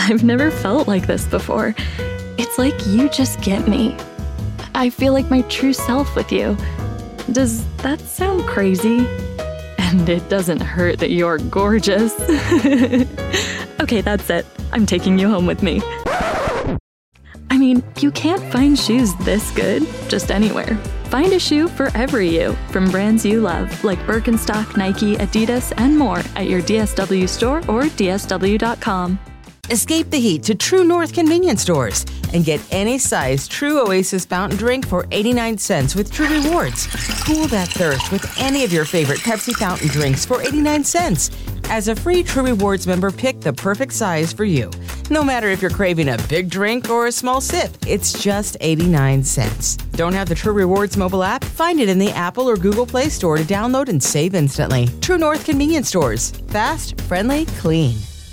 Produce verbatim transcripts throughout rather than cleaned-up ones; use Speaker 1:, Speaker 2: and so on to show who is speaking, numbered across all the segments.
Speaker 1: I've never felt like this before. It's like you just get me. I feel like my true self with you. Does that sound crazy? And it doesn't hurt that you're gorgeous. Okay, that's it. I'm taking you home with me. I mean, you can't find shoes this good just anywhere. Find a shoe for every you from brands you love, like Birkenstock, Nike, Adidas, and more at your D S W store or D S W dot com.
Speaker 2: Escape the heat to True North convenience stores and get any size True Oasis fountain drink for eighty-nine cents with True Rewards. Cool that thirst with any of your favorite Pepsi fountain drinks for eighty-nine cents. As a free True Rewards member, pick the perfect size for you. No matter if you're craving a big drink or a small sip, it's just eighty-nine cents. Don't have the True Rewards mobile app? Find it in the Apple or Google Play Store to download and save instantly. True North convenience stores. Fast, friendly, clean.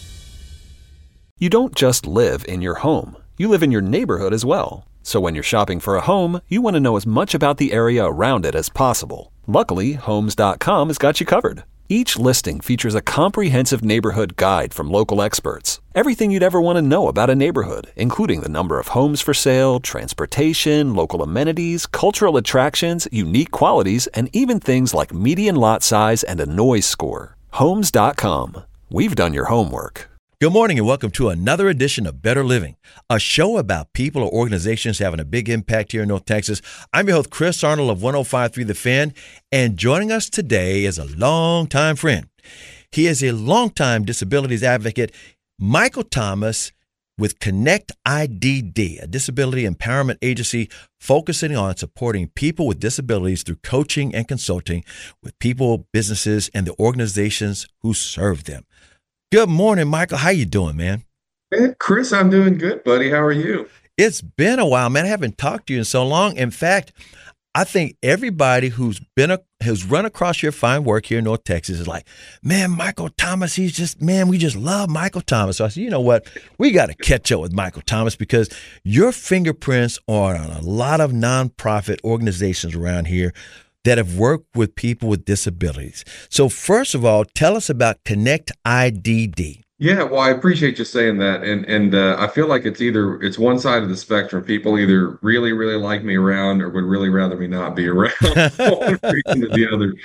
Speaker 3: You don't just live in your home. You live in your neighborhood as well. So when you're shopping for a home, you want to know as much about the area around it as possible. Luckily, Homes dot com has got you covered. Each listing features a comprehensive neighborhood guide from local experts. Everything you'd ever want to know about a neighborhood, including the number of homes for sale, transportation, local amenities, cultural attractions, unique qualities, and even things like median lot size and a noise score. Homes dot com. We've done your homework.
Speaker 4: Good morning and welcome to another edition of Better Living, a show about people or organizations having a big impact here in North Texas. I'm your host, Chris Arnold of one oh five point three The Fan, and joining us today is a longtime friend. He is a longtime disabilities advocate, Michael Thomas with Connect I D D, a disability empowerment agency focusing on supporting people with disabilities through coaching and consulting with people, businesses, and the organizations who serve them. Good morning, Michael. How you doing, man?
Speaker 5: Hey, Chris, I'm doing good, buddy. How are you?
Speaker 4: It's been a while, man. I haven't talked to you in so long. In fact, I think everybody who's been a, who's run across your fine work here in North Texas is like, man, Michael Thomas, he's just, man, we just love Michael Thomas. So I said, you know what? We got to catch up with Michael Thomas because your fingerprints are on a lot of nonprofit organizations around here that have worked with people with disabilities. So first of all, tell us about Connect I D D.
Speaker 5: Yeah, well, I appreciate you saying that. And and uh, I feel like it's either, it's one side of the spectrum. People either really, really like me around or would really rather me not be around. One reason to the other.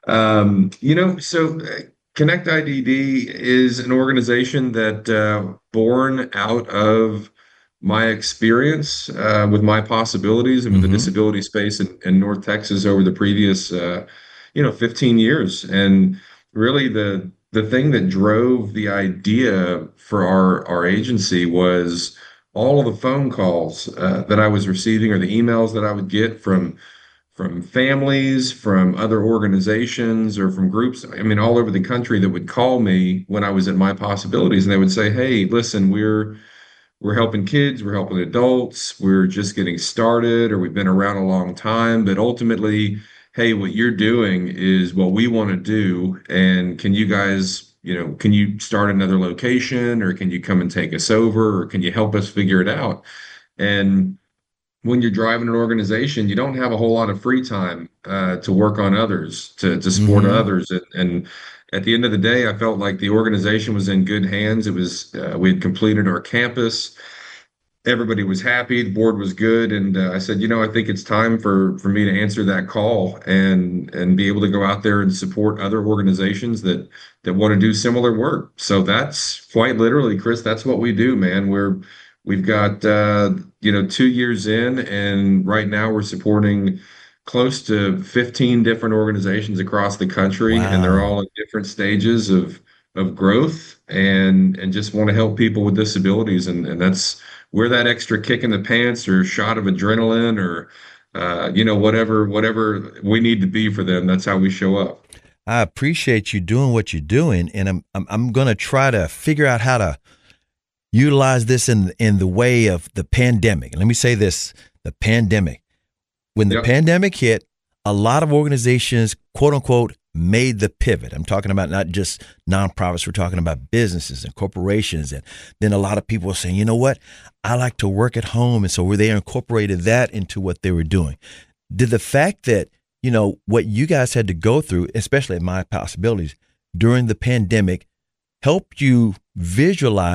Speaker 5: Um, you know, so uh, Connect I D D is an organization that uh, born out of my experience uh, with my possibilities and with mm-hmm. the disability space in, in North Texas over the previous, uh, you know, fifteen years. And really the the thing that drove the idea for our, our agency was all of the phone calls uh, that I was receiving or the emails that I would get from from families, from other organizations, or from groups, I mean, all over the country that would call me when I was at my possibilities. And they would say, hey, listen, we're We're helping kids, we're helping adults, we're just getting started, or we've been around a long time. But ultimately, hey, what you're doing is what we want to do. And can you guys, you know, can you start another location, or can you come and take us over, or can you help us figure it out? And when you're driving an organization, you don't have a whole lot of free time uh, to work on others, to, to support mm-hmm. others. And, and at the end of the day, I felt like the organization was in good hands. It was, uh, we had completed our campus. Everybody was happy. The board was good. And uh, I said, you know, I think it's time for, for me to answer that call and, and be able to go out there and support other organizations that, that want to do similar work. So that's quite literally, Chris, that's what we do, man. We're, we've got, uh, you know, two years in, and right now we're supporting close to fifteen different organizations across the country. Wow. And they're all at different stages of of growth and and just want to help people with disabilities. And, and that's where that extra kick in the pants or shot of adrenaline or, uh, you know, whatever, whatever we need to be for them. That's how we show up.
Speaker 4: I appreciate you doing what you're doing. And I'm, I'm, I'm going to try to figure out how to utilize this in, in the way of the pandemic. And let me say this, the pandemic. When the yep. pandemic hit, a lot of organizations, quote unquote, made the pivot. I'm talking about not just nonprofits. We're talking about businesses and corporations. And then a lot of people are saying, you know what? I like to work at home. And so they incorporated that into what they were doing. Did the fact that, you know, what you guys had to go through, especially at My Possibilities during the pandemic, help you visualize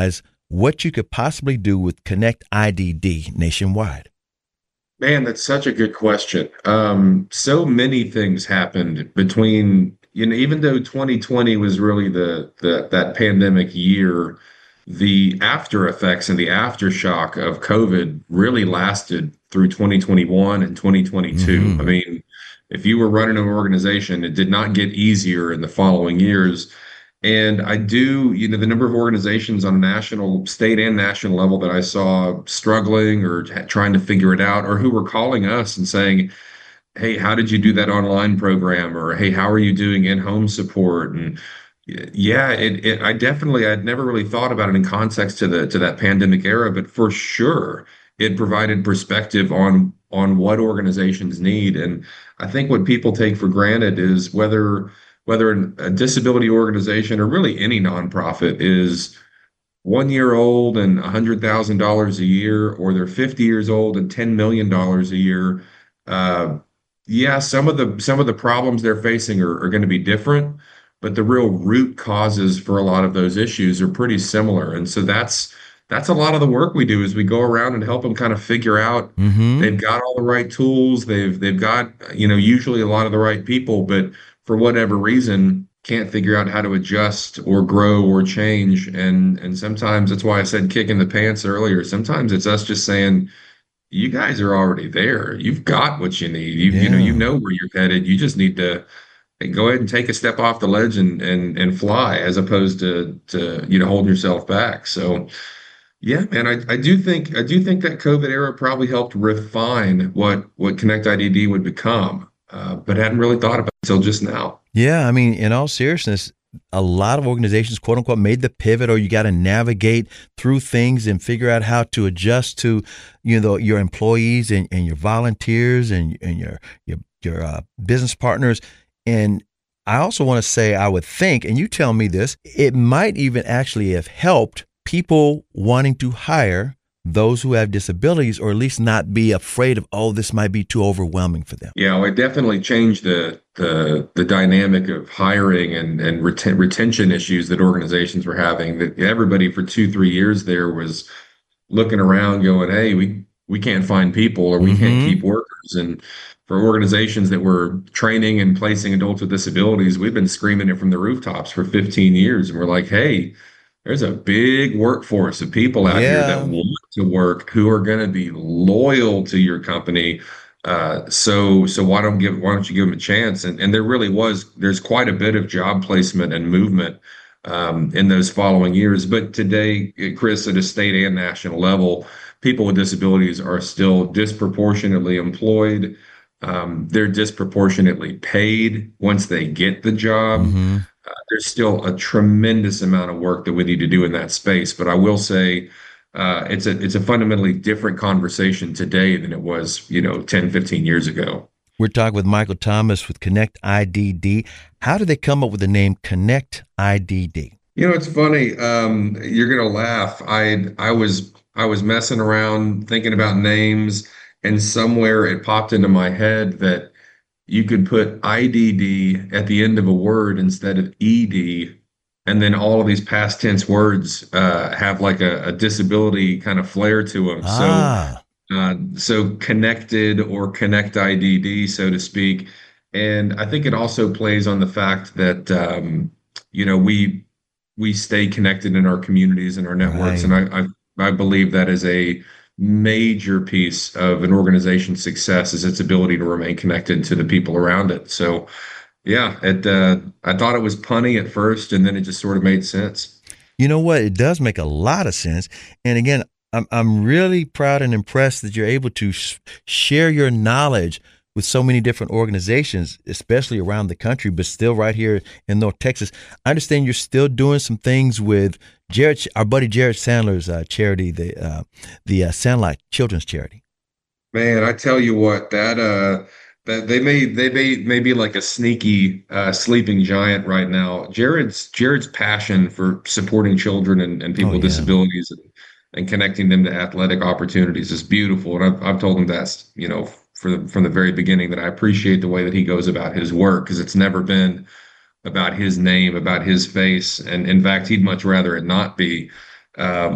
Speaker 4: what you could possibly do with Connect I D D nationwide?
Speaker 5: Man, that's such a good question. Um, so many things happened between, you know, even though twenty twenty was really the, the that pandemic year, the after effects and the aftershock of COVID really lasted through twenty twenty-one and twenty twenty-two.
Speaker 4: Mm-hmm.
Speaker 5: I mean, if you were running an organization, it did not get easier in the following years. And I do, you know, the number of organizations on a national, state and national level that I saw struggling or t- trying to figure it out, or who were calling us and saying, hey, how did you do that online program? Or, hey, how are you doing in-home support? And yeah, it, it, I definitely, I'd never really thought about it in context to the, to that pandemic era, but for sure, it provided perspective on, on what organizations need. And I think what people take for granted is whether whether a disability organization or really any nonprofit is one year old and one hundred thousand dollars a year, or they're fifty years old and ten million dollars a year. Uh, yeah, some of the some of the problems they're facing are, are going to be different, but the real root causes for a lot of those issues are pretty similar. And so that's that's a lot of the work we do is we go around and help them kind of figure out
Speaker 4: Mm-hmm.
Speaker 5: they've got all the right tools, they've they've got, you know, usually a lot of the right people, but for whatever reason, can't figure out how to adjust or grow or change. And and sometimes that's why I said kicking the pants earlier. Sometimes it's us just saying, you guys are already there. You've got what you need. You you know, you
Speaker 4: Yeah.
Speaker 5: know where you're headed. You just need to go ahead and take a step off the ledge and and and fly as opposed to to you know holding yourself back. So yeah, man, I, I do think I do think that COVID era probably helped refine what what Connect I D D would become, uh, but hadn't really thought about it until just now.
Speaker 4: Yeah, I mean, in all seriousness, a lot of organizations, quote unquote, made the pivot, or you got to navigate through things and figure out how to adjust to, you know, your employees and, and your volunteers and, and your your your uh, business partners. And I also want to say, I would think, and you tell me this, it might even actually have helped people wanting to hire those who have disabilities, or at least not be afraid of, oh, this might be too overwhelming for them.
Speaker 5: Yeah, well, it definitely changed the the the dynamic of hiring and and reten- retention issues that organizations were having. That everybody for two three years there was looking around, going, "Hey, we we can't find people, or we can't
Speaker 4: Mm-hmm.
Speaker 5: keep workers." And for organizations that were training and placing adults with disabilities, we've been screaming it from the rooftops for fifteen years, and we're like, "Hey, there's a big workforce of people out here that
Speaker 4: Yeah.
Speaker 5: want to work, who are going to be loyal to your company. Uh, so, so why don't give, why don't you give them a chance?" And and there really was, there's quite a bit of job placement and movement um, in those following years. But today, Chris, at a state and national level, people with disabilities are still disproportionately employed. Um, they're disproportionately paid once they get the job.
Speaker 4: Mm-hmm.
Speaker 5: Uh, there's still a tremendous amount of work that we need to do in that space. But I will say uh, it's a it's a fundamentally different conversation today than it was, you know, ten, fifteen years ago.
Speaker 4: We're talking with Michael Thomas with Connect I D D. How did they come up with the name Connect I D D?
Speaker 5: You know, it's funny. Um, you're gonna laugh. I I was I was messing around thinking about names, and somewhere it popped into my head that you could put I D D at the end of a word instead of E D, and then all of these past tense words uh, have like a, a disability kind of flair to them.
Speaker 4: Ah,
Speaker 5: So, uh, so connected or connect I D D, so to speak. And I think it also plays on the fact that um, you know we we stay connected in our communities and our networks,
Speaker 4: right.
Speaker 5: and I, I I believe that is a major piece of an organization's success is its ability to remain connected to the people around it. So, yeah, it. Uh, I thought it was punny at first, and then it just sort of made sense.
Speaker 4: You know what? It does make a lot of sense. And again, I'm I'm really proud and impressed that you're able to sh- share your knowledge with so many different organizations, especially around the country, but still right here in North Texas. I understand you're still doing some things with Jared, our buddy Jared Sandler's uh, charity, the uh, the uh, Sandlot Children's Charity.
Speaker 5: Man, I tell you what, that uh, that they may they may may be like a sneaky uh, sleeping giant right now. Jared's Jared's passion for supporting children and, and people
Speaker 4: Oh,
Speaker 5: with
Speaker 4: yeah.
Speaker 5: disabilities and, and connecting them to athletic opportunities is beautiful. And I've I've told him that's, you know, for the, from the very beginning, that I appreciate the way that he goes about his work, because it's never been about his name, about his face. And in fact, he'd much rather it not be. Um,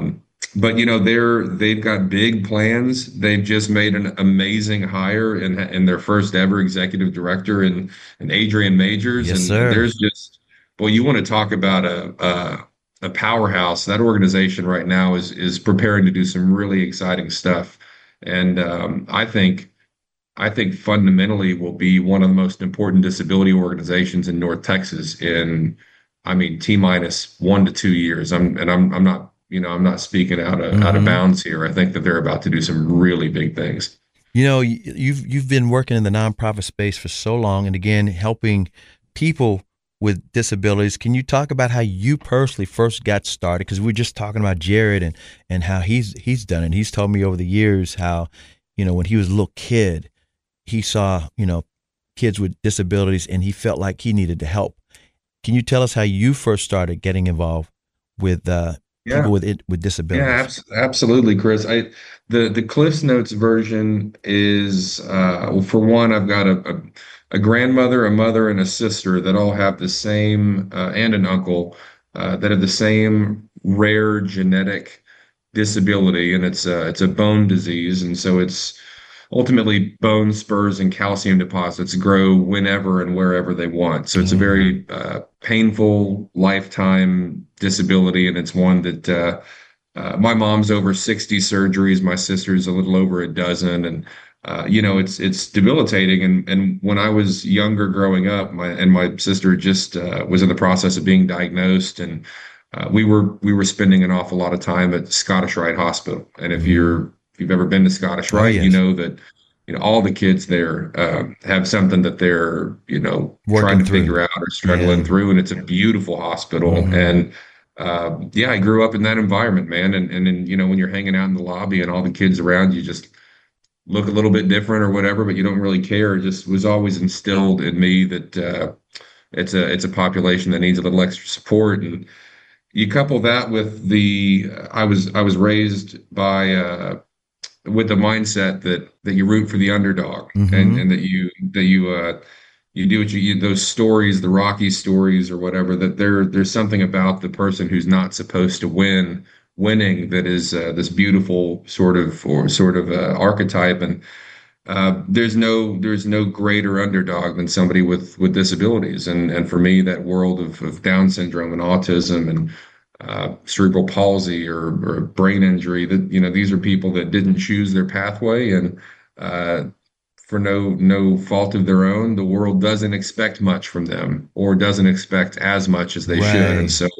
Speaker 5: but you know they're they've got big plans. They've just made an amazing hire in in their first ever executive director in in Adrian Majors,
Speaker 4: Yes,
Speaker 5: and and
Speaker 4: sir.
Speaker 5: there's just boy, you want to talk about a a, a powerhouse. That organization right now is is preparing to do some really exciting stuff, and um, I think. I think fundamentally will be one of the most important disability organizations in North Texas in, I mean, T minus one to two years. I'm and I'm I'm not, you know, I'm not speaking out of out of
Speaker 4: hmm
Speaker 5: bounds here. I think that they're about to do some really big things.
Speaker 4: You know, y- you've you've been working in the nonprofit space for so long, and again, helping people with disabilities. Can you talk about how you personally first got started? Because we we're just talking about Jared and and how he's he's done it. He's told me over the years how, you know, when he was a little kid, he saw, you know, kids with disabilities, and he felt like he needed to help. Can you tell us how you first started getting involved with uh,
Speaker 5: Yeah.
Speaker 4: people with it with
Speaker 5: Yeah,
Speaker 4: disabilities?
Speaker 5: abs absolutely, Chris. I the the Cliffs Notes version is uh well, for one, I've got a, a a grandmother, a mother, and a sister that all have the same uh, and an uncle uh, that have the same rare genetic disability, and it's a it's a bone disease, and so it's ultimately bone spurs and calcium deposits grow whenever and wherever they want. So it's a
Speaker 4: Mm-hmm.
Speaker 5: very uh, painful lifetime disability, and it's one that uh, uh, my mom's over sixty surgeries. My sister's a little over a dozen, and uh, you know, it's it's debilitating. And and when I was younger, growing up, my and my sister just uh, was in the process of being diagnosed, and uh, we were we were spending an awful lot of time at Scottish Rite Hospital. And if
Speaker 4: Mm-hmm.
Speaker 5: you're if you've ever been to Scottish
Speaker 4: Oh
Speaker 5: Rite, you
Speaker 4: yes,
Speaker 5: know that you know all the kids there uh, have something that they're you know trying
Speaker 4: working
Speaker 5: to
Speaker 4: through.
Speaker 5: figure out or struggling
Speaker 4: Yeah.
Speaker 5: through, and it's a beautiful hospital.
Speaker 4: Mm-hmm.
Speaker 5: And uh, yeah, I grew up in that environment, man. And and then you know when you're hanging out in the lobby and all the kids around you just look a little bit different or whatever, but you don't really care. It just was always instilled in me that uh, it's a it's a population that needs a little extra support. And you couple that with the I was I was raised by uh, with the mindset that that you root for the underdog, and
Speaker 4: Mm-hmm.
Speaker 5: and that you that you uh you do what you, you those stories, the Rocky stories or whatever, that there there's something about the person who's not supposed to win winning that is uh, this beautiful sort of or sort of uh, archetype. And uh, there's no there's no greater underdog than somebody with with disabilities. And and for me, that world of, of Down syndrome and autism and uh, cerebral palsy or, or brain injury, that you know these are people that didn't choose their pathway, and uh, for no no fault of their own, the world doesn't expect much from them or doesn't expect as much as they should. And
Speaker 4: Right.
Speaker 5: so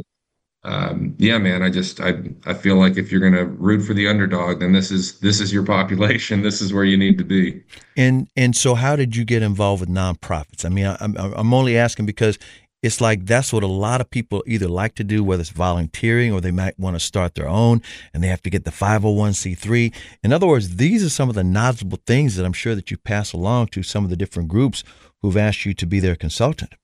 Speaker 5: um, yeah, man, I just I I feel like if you're gonna root for the underdog, then this is this is your population. This is where you need to be.
Speaker 4: And and so, how did you get involved with nonprofits? I mean, I, I'm I'm only asking because it's like that's what a lot of people either like to do, whether it's volunteering or they might want to start their own, and they have to get the five oh one c three. In other words, these are some of the knowledgeable things that I'm sure that you pass along to some of the different groups who've asked you to be their consultant.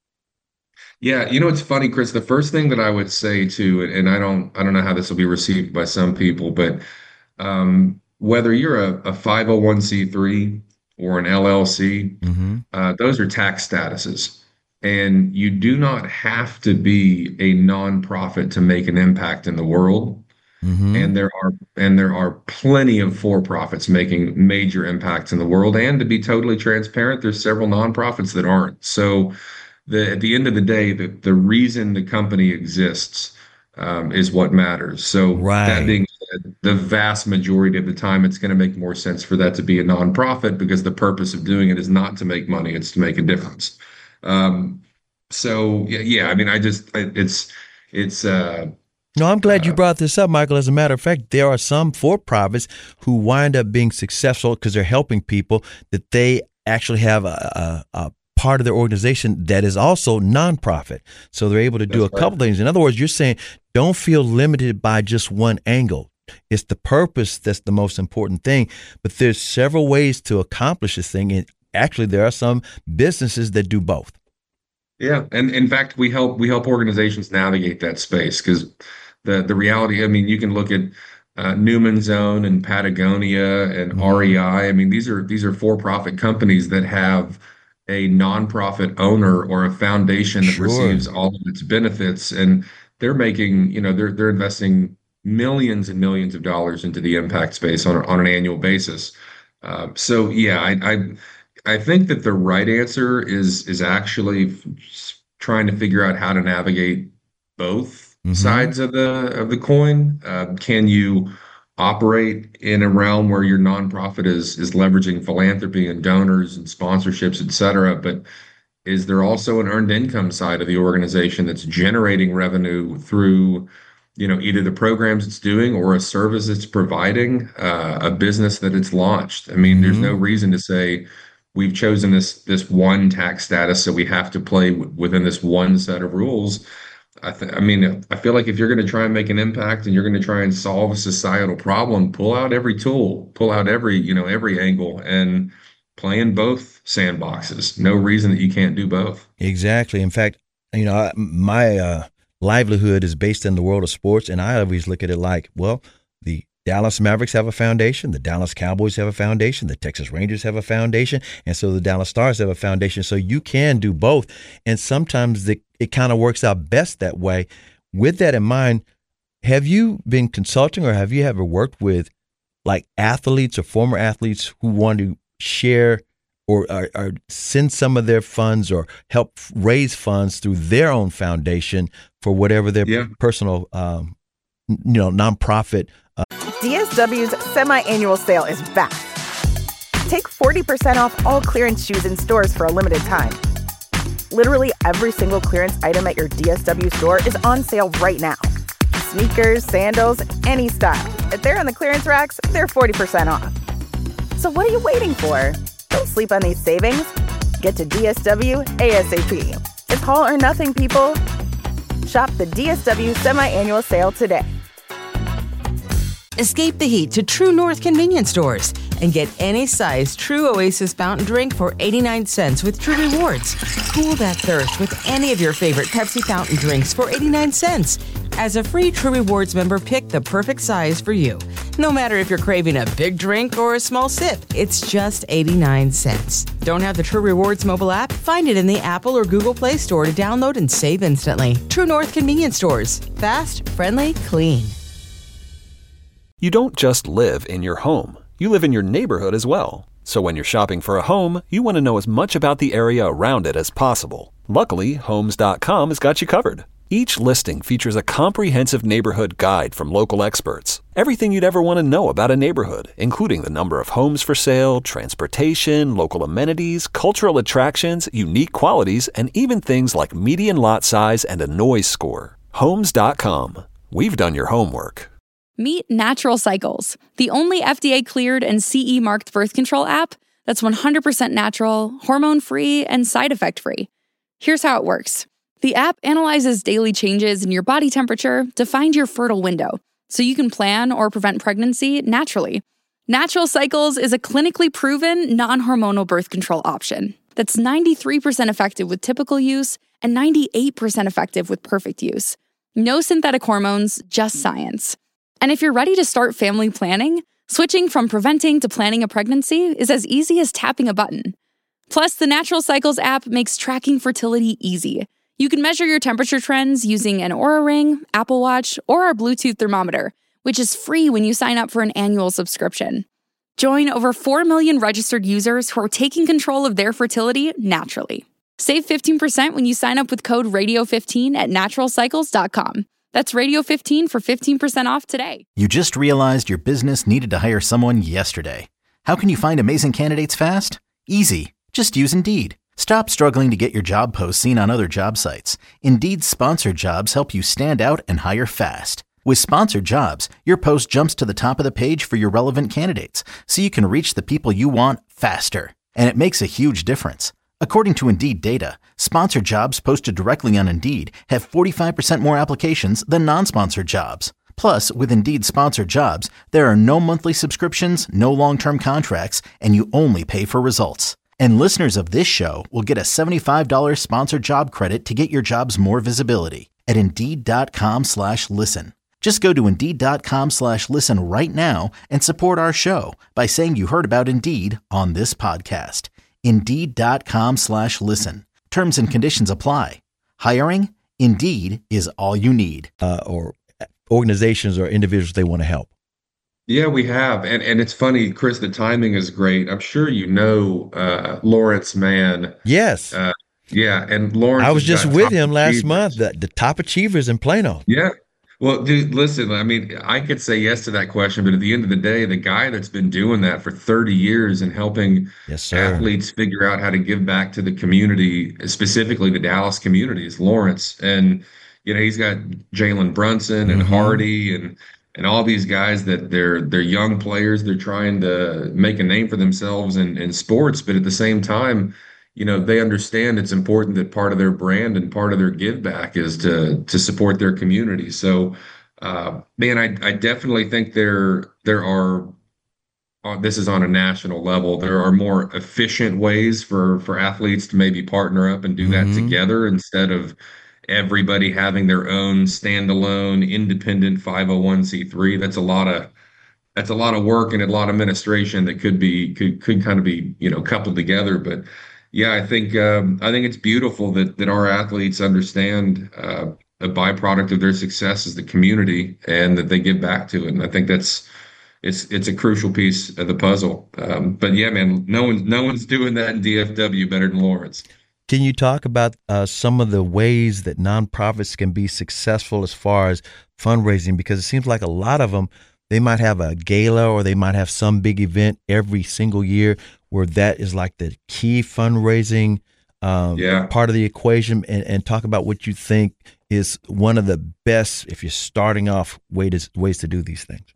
Speaker 5: Yeah, you know it's funny, Chris. The first thing that I would say too, and, and I don't I don't know how this will be received by some people, but um, whether you're a, a five oh one c three or an L L C,
Speaker 4: Mm-hmm.
Speaker 5: uh, those are tax statuses. And you do not have to be a nonprofit to make an impact in the world.
Speaker 4: Mm-hmm.
Speaker 5: And there are and there are plenty of for-profits making major impacts in the world. And to be totally transparent, there's several nonprofits that aren't. So the at the end of the day, the, the reason the company exists um, is what matters. So that
Speaker 4: Right.
Speaker 5: being said, the vast majority of the time, it's going to make more sense for that to be a nonprofit because the purpose of doing it is not to make money; it's to make a difference. Um, so yeah, yeah, I mean, I just I, it's it's uh,
Speaker 4: No, I'm glad you
Speaker 5: uh,
Speaker 4: brought this up, Michael. As a matter of fact, there are some for-profits who wind up being successful because they're helping people that they actually have a, a, a part of their organization that is also nonprofit. So they're able to do
Speaker 5: that's
Speaker 4: a
Speaker 5: right.
Speaker 4: couple things. In other words, you're saying don't feel limited by just one angle. It's the purpose that's the most important thing. But there's several ways to accomplish this thing. And actually, there are some businesses that do both.
Speaker 5: Yeah, and in fact, we help we help organizations navigate that space because the the reality. I mean, you can look at uh, Newman Zone and Patagonia and
Speaker 4: hmm
Speaker 5: R E I. I I mean, these are these are for-profit companies that have a nonprofit owner or a foundation that
Speaker 4: Sure.
Speaker 5: receives all of its benefits, and they're making, you know, they're they're investing. millions and millions of dollars into the impact space on, on an annual basis. Uh, so yeah, I, I I think that the right answer is is actually trying to figure out how to navigate both
Speaker 4: Mm-hmm.
Speaker 5: sides of the of the coin. Uh, can you operate in a realm where your nonprofit is is leveraging philanthropy and donors and sponsorships, et cetera, but is there also an earned income side of the organization that's generating revenue through, you know, either the programs it's doing or a service it's providing, uh, a business that it's launched? I mean, mm-hmm. there's no reason to say we've chosen this this one tax status, so we have to play w- within this one set of rules. I, th- I mean, I feel like if you're going to try and make an impact and you're going to try and solve a societal problem, pull out every tool, pull out every, you know, every angle, and play in both sandboxes. No reason that you can't do both.
Speaker 4: Exactly. In fact, you know, my uh, livelihood is based in the world of sports, and I always look at it like, well, the Dallas Mavericks have a foundation, the Dallas Cowboys have a foundation, the Texas Rangers have a foundation, and so the Dallas Stars have a foundation. So you can do both, and sometimes the, it kind of works out best that way. With that in mind, have you been consulting or have you ever worked with like athletes or former athletes who want to share or, or, or send some of their funds or help raise funds through their own foundation for whatever their yeah. personal, um, you know, nonprofit? Uh,
Speaker 6: D S W's semi-annual sale is back. Take forty percent off all clearance shoes in stores for a limited time. Literally every single clearance item at your D S W store is on sale right now. Sneakers, sandals, any style. If they're on the clearance racks, they're forty percent off. So what are you waiting for? Don't sleep on these savings. Get to D S W ASAP. It's all or nothing, people. Shop the D S W semi-annual sale today.
Speaker 2: Escape the heat to True North convenience stores and get any size True Oasis fountain drink for eighty-nine cents with True Rewards. Cool that thirst with any of your favorite Pepsi fountain drinks for eighty-nine cents. As a free True Rewards member, pick the perfect size for you. No matter if you're craving a big drink or a small sip, it's just eighty-nine cents. Don't have the True Rewards mobile app? Find it in the Apple or Google Play Store to download and save instantly. True North convenience stores. Fast, friendly, clean.
Speaker 3: You don't just live in your home. You live in your neighborhood as well. So when you're shopping for a home, you want to know as much about the area around it as possible. Luckily, Homes dot com has got you covered. Each listing features a comprehensive neighborhood guide from local experts. Everything you'd ever want to know about a neighborhood, including the number of homes for sale, transportation, local amenities, cultural attractions, unique qualities, and even things like median lot size and a noise score. Homes dot com. We've done your homework.
Speaker 7: Meet Natural Cycles, the only F D A-cleared and C E-marked birth control app that's one hundred percent natural, hormone-free, and side effect-free. Here's how it works. The app analyzes daily changes in your body temperature to find your fertile window, so you can plan or prevent pregnancy naturally. Natural Cycles is a clinically proven, non-hormonal birth control option that's ninety-three percent effective with typical use and ninety-eight percent effective with perfect use. No synthetic hormones, just science. And if you're ready to start family planning, switching from preventing to planning a pregnancy is as easy as tapping a button. Plus, the Natural Cycles app makes tracking fertility easy. You can measure your temperature trends using an Oura Ring, Apple Watch, or our Bluetooth thermometer, which is free when you sign up for an annual subscription. Join over four million registered users who are taking control of their fertility naturally. Save fifteen percent when you sign up with code radio fifteen at natural cycles dot com. That's radio fifteen for fifteen percent off today.
Speaker 8: You just realized your business needed to hire someone yesterday. How can you find amazing candidates fast? Easy. Just use Indeed. Stop struggling to get your job posts seen on other job sites. Indeed's sponsored jobs help you stand out and hire fast. With sponsored jobs, your post jumps to the top of the page for your relevant candidates, so you can reach the people you want faster. And it makes a huge difference. According to Indeed data, sponsored jobs posted directly on Indeed have forty-five percent more applications than non-sponsored jobs. Plus, with Indeed sponsored jobs, there are no monthly subscriptions, no long-term contracts, and you only pay for results. And listeners of this show will get a seventy-five dollars sponsored job credit to get your jobs more visibility at Indeed.com slash listen. Just go to Indeed.com slash listen right now and support our show by saying you heard about Indeed on this podcast. Indeed.com slash listen. Terms and conditions apply. Hiring? Indeed is all you need.
Speaker 4: Uh, or organizations or individuals they want to help?
Speaker 5: Yeah, we have. And and it's funny, Chris, the timing is great. I'm sure you know uh, Lawrence Mann.
Speaker 4: Yes.
Speaker 5: Uh, yeah, and Lawrence
Speaker 4: I was
Speaker 5: has
Speaker 4: just
Speaker 5: got
Speaker 4: with
Speaker 5: top
Speaker 4: him last
Speaker 5: achievers.
Speaker 4: month, the, the top achievers in Plano.
Speaker 5: Yeah. Well, dude, listen, I mean, I could say yes to that question, but at the end of the day, the guy that's been doing that for thirty years and helping
Speaker 4: Yes, sir.
Speaker 5: athletes figure out how to give back to the community, specifically the Dallas community, is Lawrence. And, you know, he's got Jalen Brunson and
Speaker 4: Mhm.
Speaker 5: Hardy and and all these guys that they're they're young players. They're trying to make a name for themselves in, in sports, but at the same time, you know, they understand it's important that part of their brand and part of their give back is to to support their community. So, uh, man, I I definitely think there there are. Uh, this is on a national level. There are more efficient ways for for athletes to maybe partner up and do that
Speaker 4: Mhm.
Speaker 5: together instead of everybody having their own standalone independent five oh one c three. That's a lot of that's a lot of work and a lot of administration that could be could could kind of be, you know, coupled together. But yeah, I think um, I think it's beautiful that that our athletes understand uh, a byproduct of their success is the community and that they give back to it. And I think that's it's it's a crucial piece of the puzzle. Um, but yeah, man, no one's no one's doing that in D F W better than Lawrence.
Speaker 4: Can you talk about uh, some of the ways that nonprofits can be successful as far as fundraising? Because it seems like a lot of them, they might have a gala or they might have some big event every single year where that is like the key fundraising um,
Speaker 5: Yeah.
Speaker 4: part of the equation. And, and talk about what you think is one of the best, if you're starting off, way to, ways to do these things.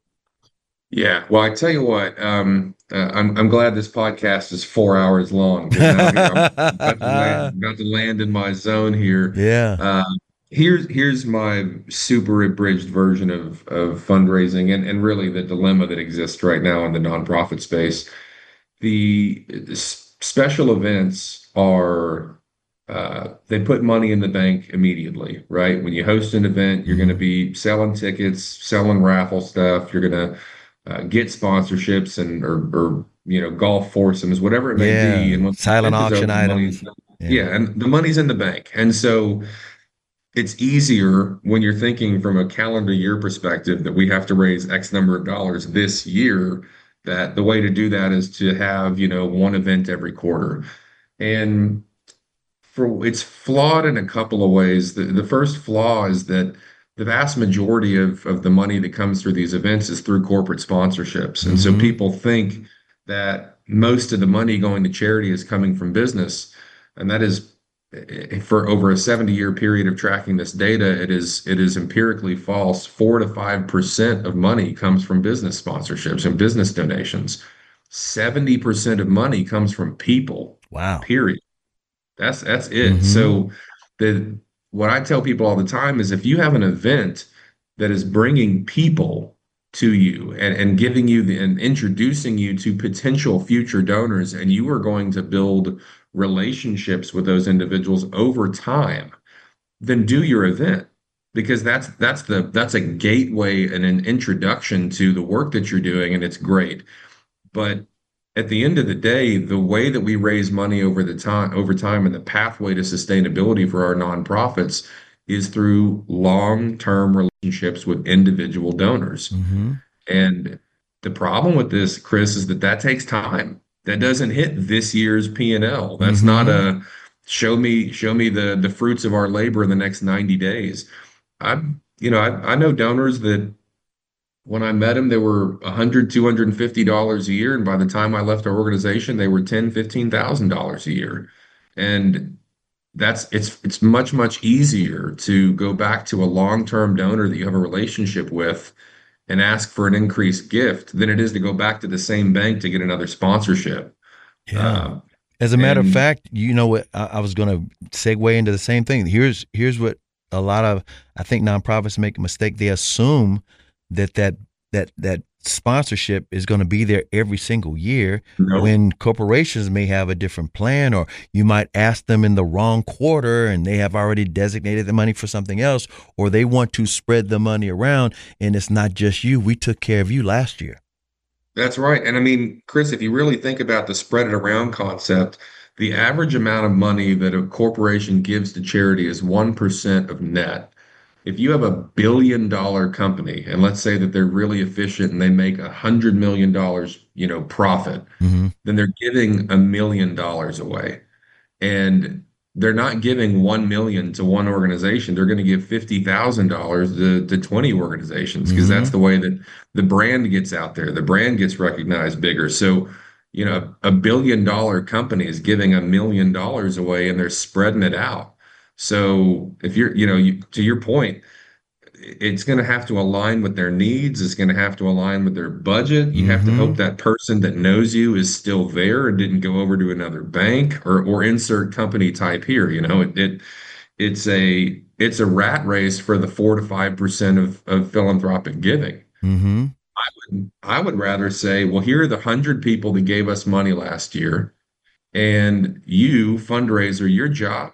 Speaker 5: Yeah, well, I tell you what, um, uh, I'm I'm glad this podcast is four hours long. 'Cause now here I'm about to land, about to land in my zone here.
Speaker 4: Yeah.
Speaker 5: Uh, here's here's my super abridged version of of fundraising and and really the dilemma that exists right now in the nonprofit space. The, the s- special events are uh, they put money in the bank immediately, right? When you host an event, you're going to be selling tickets, selling raffle stuff. You're going to uh, get sponsorships and or, or you know golf foursomes, whatever it may
Speaker 4: Yeah.
Speaker 5: be. And when
Speaker 4: Silent
Speaker 5: the event is
Speaker 4: auction
Speaker 5: over, the money's-
Speaker 4: items.
Speaker 5: Yeah.
Speaker 4: Yeah.
Speaker 5: and the money's in the bank. And so it's easier when you're thinking from a calendar year perspective that we have to raise X number of dollars this year, that the way to do that is to have, you know, one event every quarter. And for it's flawed in a couple of ways. The the first flaw is that the vast majority of of the money that comes through these events is through corporate sponsorships. And so
Speaker 4: Mhm.
Speaker 5: people think that most of the money going to charity is coming from business. And that is eh, for over a seventy year period of tracking this data, it is it is empirically false. Four to five percent of money comes from business sponsorships and business donations. seventy percent of money comes from people,
Speaker 4: Wow.
Speaker 5: period. That's that's it.
Speaker 4: Mhm.
Speaker 5: So the what I tell people all the time is if you have an event that is bringing people to you and, and giving you the, and introducing you to potential future donors, and you are going to build relationships with those individuals over time, then do your event because that's that's the that's a gateway and an introduction to the work that you're doing, and it's great. But at the end of the day, the way that we raise money over the time over time and the pathway to sustainability for our nonprofits is through long-term relationships with individual donors.
Speaker 4: Mhm.
Speaker 5: And the problem with this, Chris, is that that takes time. That doesn't hit this year's P and L. That's
Speaker 4: Mhm.
Speaker 5: not a show me show me the the fruits of our labor in the next ninety days. I'm, you know, I, I know donors that when I met them, they were one hundred, two hundred fifty dollars a year. And by the time I left our organization, they were ten, fifteen thousand dollars a year. And that's it's it's much, much easier to go back to a long-term donor that you have a relationship with and ask for an increased gift than it is to go back to the same bank to get another sponsorship.
Speaker 4: Yeah.
Speaker 5: Uh,
Speaker 4: As a matter of
Speaker 5: and-
Speaker 4: fact, you know what? I, I was going to segue into the same thing. Here's here's what a lot of I think nonprofits make a mistake. They assume that that that that sponsorship is going to be there every single year
Speaker 5: No.
Speaker 4: when corporations may have a different plan, or you might ask them in the wrong quarter and they have already designated the money for something else, or they want to spread the money around and it's not just you. We took care of you last year.
Speaker 5: That's right. And I mean, Chris, if you really think about the spread it around concept, the average amount of money that a corporation gives to charity is one percent of net. if you have a billion dollar company and let's say that they're really efficient and they make a hundred million dollars, you know, profit,
Speaker 4: Mm-hmm.
Speaker 5: then they're giving a million dollars away. And they're not giving one million to one organization. They're going to give fifty thousand dollars to, to twenty organizations because
Speaker 4: Mm-hmm.
Speaker 5: that's the way that the brand gets out there. The brand gets recognized bigger. So, you know, a billion dollar company is giving a million dollars away and they're spreading it out. So if you're, you know, you, to your point, it's going to have to align with their needs. It's going to have to align with their budget. You have to
Speaker 4: Mm-hmm.
Speaker 5: hope that person that knows you is still there and didn't go over to another bank or or insert company type here. You know, it, it it's a it's a rat race for the four to five percent of of philanthropic giving.
Speaker 4: Mm-hmm.
Speaker 5: I would rather say, well, here are the hundred people that gave us money last year, and you fundraiser, your job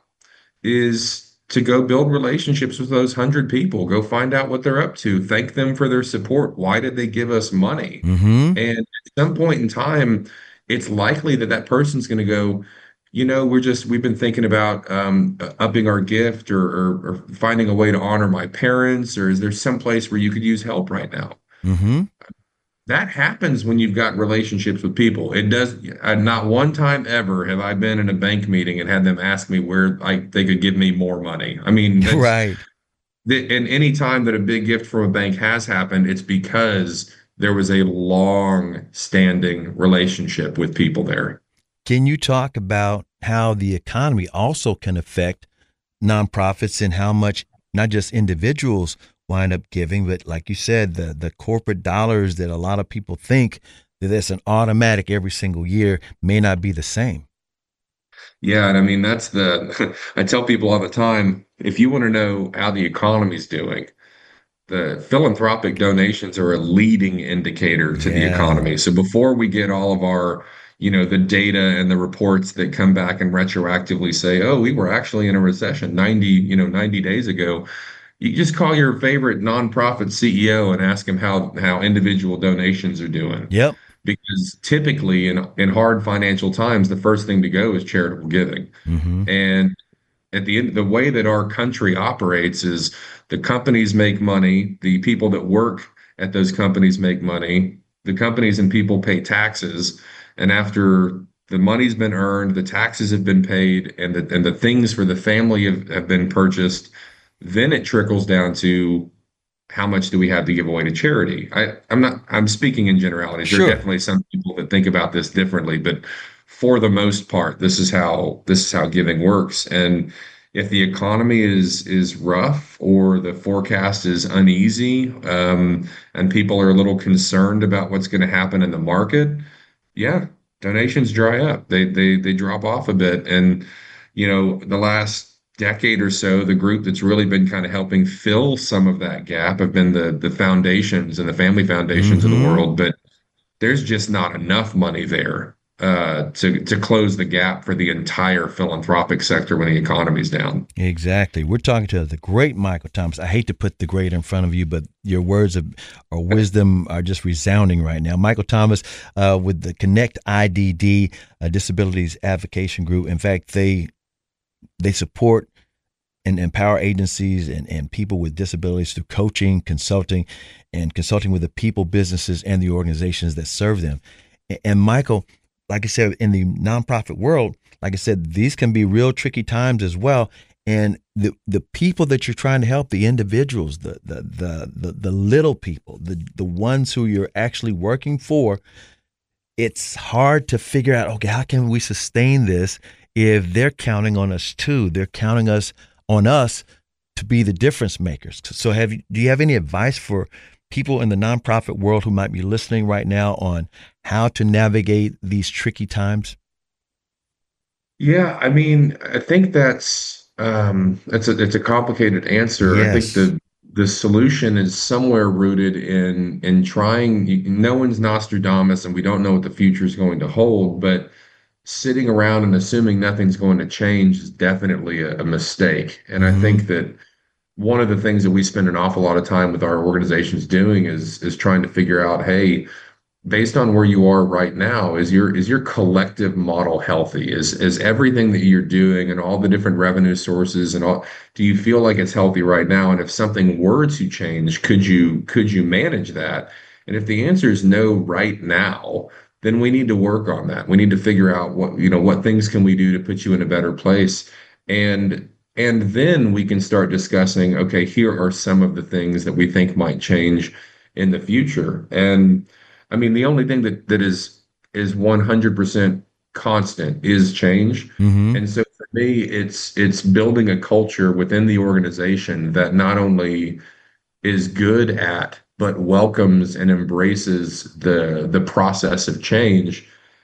Speaker 5: is to go build relationships with those hundred people, go find out what they're up to, thank them for their support. Why did they give us money?
Speaker 4: Mm-hmm.
Speaker 5: And at some point in time, it's likely that that person's going to go, you know, we're just, we've been thinking about um, upping our gift or, or, or finding a way to honor my parents, or is there some place where you could use help right now?
Speaker 4: Mm-hmm.
Speaker 5: That happens when you've got relationships with people. It does. uh, Not one time ever have I been in a bank meeting and had them ask me where I they could give me more money. I mean, that's,
Speaker 4: Right.
Speaker 5: the, and any time that a big gift from a bank has happened, it's because there was a long-standing relationship with people there.
Speaker 4: Can you talk about how the economy also can affect nonprofits and how much not just individuals wind up giving, but like you said, the the corporate dollars that a lot of people think that it's an automatic every single year may not be the same.
Speaker 5: Yeah, and I mean that's the I tell people all the time, if you want to know how the economy's doing, the philanthropic donations are a leading indicator to the
Speaker 4: Yeah.
Speaker 5: economy. So before we get all of our, you know, the data and the reports that come back and retroactively say, oh, we were actually in a recession ninety, you know, ninety days ago, you just call your favorite nonprofit C E O and ask him how how individual donations are doing.
Speaker 4: Yep.
Speaker 5: Because typically in in hard financial times, the first thing to go is charitable giving.
Speaker 4: Mm-hmm.
Speaker 5: And at the end, the way that our country operates is the companies make money, the people that work at those companies make money, the companies and people pay taxes, and after the money's been earned, the taxes have been paid, and the and the things for the family have, have been purchased, then it trickles down to how much do we have to give away to charity? I, I'm not, I'm speaking in generalities.
Speaker 4: Sure.
Speaker 5: There are definitely some people that think about this differently, but for the most part, this is how this is how giving works. And if the economy is is rough or the forecast is uneasy, um, and people are a little concerned about what's going to happen in the market, yeah, donations dry up. They they they drop off a bit. And you know, the last decade or so, the group that's really been kind of helping fill some of that gap have been the the foundations and the family foundations of the
Speaker 4: Mm-hmm.
Speaker 5: world. But there's just not enough money there uh, to to close the gap for the entire philanthropic sector when the economy's down.
Speaker 4: Exactly. We're talking to the great Michael Thomas. I hate to put the great in front of you, but your words of or wisdom are just resounding right now. Michael Thomas uh, with the Connect I D D uh, Disabilities Advocation Group. In fact, they they support and empower agencies and, and people with disabilities through coaching, consulting, and consulting with the people, businesses, and the organizations that serve them. And, and Michael, like I said, in the nonprofit world, like I said, these can be real tricky times as well. And the the people that you're trying to help, the individuals, the the the the, the little people, the the ones who you're actually working for, it's hard to figure out, okay, how can we sustain this if they're counting on us too? They're counting us on us to be the difference makers. So have you, do you have any advice for people in the nonprofit world who might be listening right now on how to navigate these tricky times?
Speaker 5: Yeah, I mean, I think that's um, it's a it's a complicated answer. I think
Speaker 4: Yes.
Speaker 5: the the solution is somewhere rooted in in trying. No one's Nostradamus, and we don't know what the future is going to hold. But sitting around and assuming nothing's going to change is definitely a, a mistake. And I
Speaker 4: Mhm.
Speaker 5: think that one of the things that we spend an awful lot of time with our organizations doing is is trying to figure out, hey, based on where you are right now, is your is your collective model healthy? Is is everything that you're doing and all the different revenue sources and all, do you feel like it's healthy right now? And if something were to change, could you could you manage that? And if the answer is no right now, then we need to work on that. We need to figure out what, you know, what things can we do to put you in a better place. And and then we can start discussing, okay, here are some of the things that we think might change in the future. And I mean, the only thing that that is is one hundred percent constant is change.
Speaker 4: Mm-hmm.
Speaker 5: And so for me, it's it's building a culture within the organization that not only is good at, but welcomes and embraces the the process of change.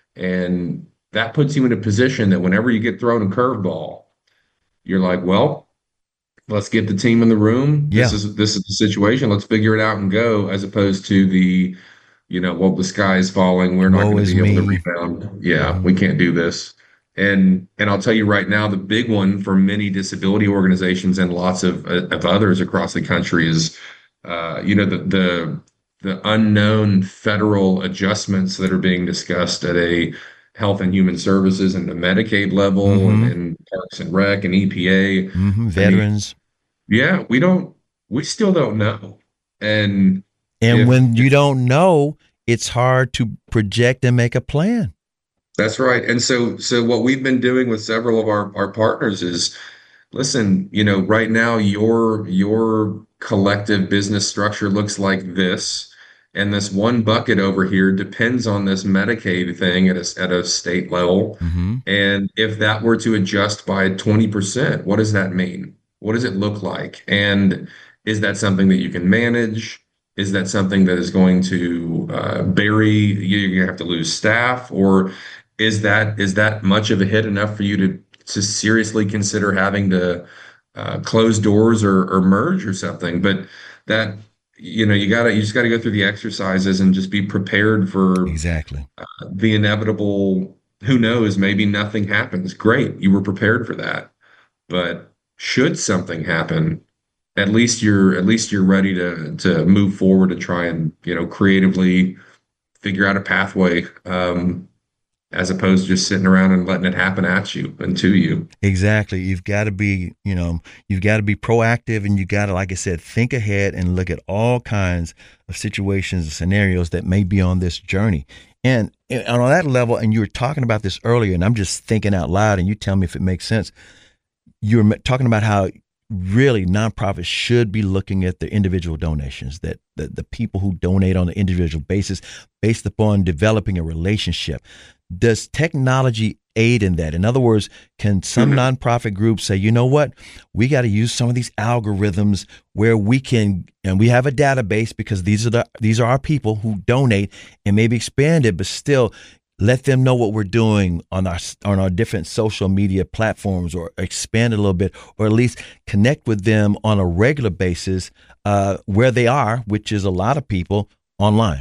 Speaker 5: And that puts you in a position that whenever you get thrown a curveball, you're like, well, let's get the team in the room.
Speaker 4: Yeah.
Speaker 5: This is this is the situation. Let's figure it out and go, as opposed to the, you know, well, the sky is falling. We're not
Speaker 4: Woe
Speaker 5: going to
Speaker 4: is
Speaker 5: be able to
Speaker 4: me.
Speaker 5: rebound. Yeah,
Speaker 4: Mhm.
Speaker 5: we can't do this. And and I'll tell you right now, the big one for many disability organizations and lots of of others across the country is, uh, you know, the the the unknown federal adjustments that are being discussed at a Health and Human Services and the Medicaid level and,
Speaker 4: Mhm.
Speaker 5: and Parks and Rec and E P A.
Speaker 4: hmm
Speaker 5: I mean,
Speaker 4: Veterans.
Speaker 5: yeah, we don't, we still don't know. And
Speaker 4: And
Speaker 5: if,
Speaker 4: when you
Speaker 5: if
Speaker 4: don't know, it's hard to project and make a plan.
Speaker 5: that's right. And so, so what we've been doing with several of our, our partners is, listen, you know, right now your, your collective business structure looks like this. And this one bucket over here depends on this Medicaid thing at a, at a state level.
Speaker 4: Mm-hmm.
Speaker 5: And if that were to adjust by twenty percent, what does that mean? What does it look like? And is that something that you can manage? Is that something that is going to uh, bury, you're going to have to lose staff? Or is that is that much of a hit enough for you to to seriously consider having to uh, close doors or, or merge or something? But that, you know, you gotta you just gotta go through the exercises and just be prepared for
Speaker 4: Exactly.
Speaker 5: uh, the inevitable. Who knows? Maybe nothing happens. Great, you were prepared for that. But should something happen, at least you're at least you're ready to to move forward and try and, you know, creatively figure out a pathway, um, as opposed to just sitting around and letting it happen at you and to you.
Speaker 4: Exactly. You've got to be, you know, you've got to be proactive, and you got to, like I said, think ahead and look at all kinds of situations and scenarios that may be on this journey. And, and on that level, and you were talking about this earlier, and I'm just thinking out loud, and you tell me if it makes sense. You were talking about how really nonprofits should be looking at the individual donations, that the, the people who donate on an individual basis based upon developing a relationship. Does technology aid in that? In other words, can some mm-hmm. nonprofit groups say, you know what, we got to use some of these algorithms where we can, and we have a database because these are the these are our people who donate, and maybe expand it, but still let them know what we're doing on our on our different social media platforms, or expand it a little bit, or at least connect with them on a regular basis uh, where they are, which is a lot of people online.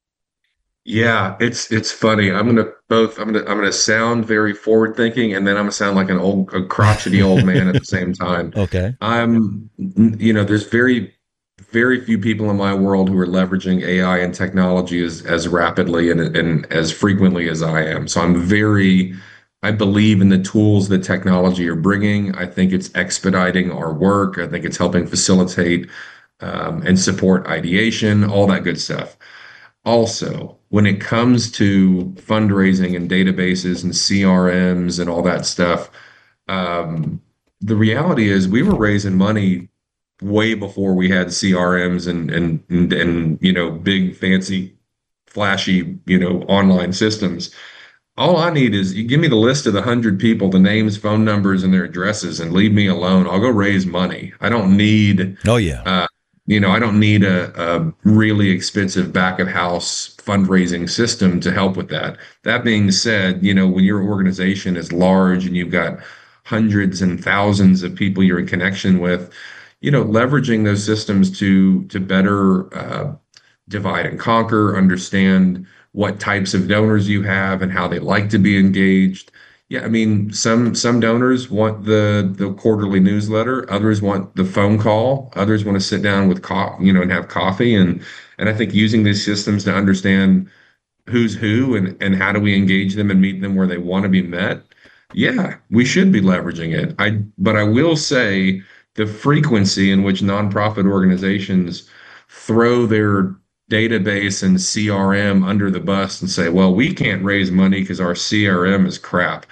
Speaker 5: Yeah, it's it's funny. I'm gonna both. I'm gonna I'm gonna sound very forward thinking, and then I'm gonna sound like an old, a crotchety old man at the same time.
Speaker 4: Okay.
Speaker 5: I'm, you know, there's very very few people in my world who are leveraging A I and technology as as rapidly and and as frequently as I am. So I'm very, I believe in the tools that technology are bringing. I think it's expediting our work. I think it's helping facilitate um, and support ideation, all that good stuff. Also, when it comes to fundraising and databases and C R Ms and all that stuff, um, the reality is we were raising money way before we had C R Ms and and and, and you know, big fancy flashy, you know, online systems. All I need is you give me the list of the hundred people, the names, phone numbers, and their addresses, and leave me alone. I'll go raise money. I don't need.
Speaker 4: Oh yeah.
Speaker 5: Uh, You know, I don't need a, a really expensive back of house fundraising system to help with that. That being said, you know, when your organization is large and you've got hundreds and thousands of people you're in connection with, you know, leveraging those systems to to better uh, divide and conquer, understand what types of donors you have and how they like to be engaged. Yeah, I mean, some some donors want the the quarterly newsletter, others want the phone call, others want to sit down with co- you know, and have coffee, and and I think using these systems to understand who's who and, and how do we engage them and meet them where they want to be met, yeah, we should be leveraging it. I, but I will say the frequency in which nonprofit organizations throw their database and C R M under the bus and say, well, we can't raise money because our C R M is crap.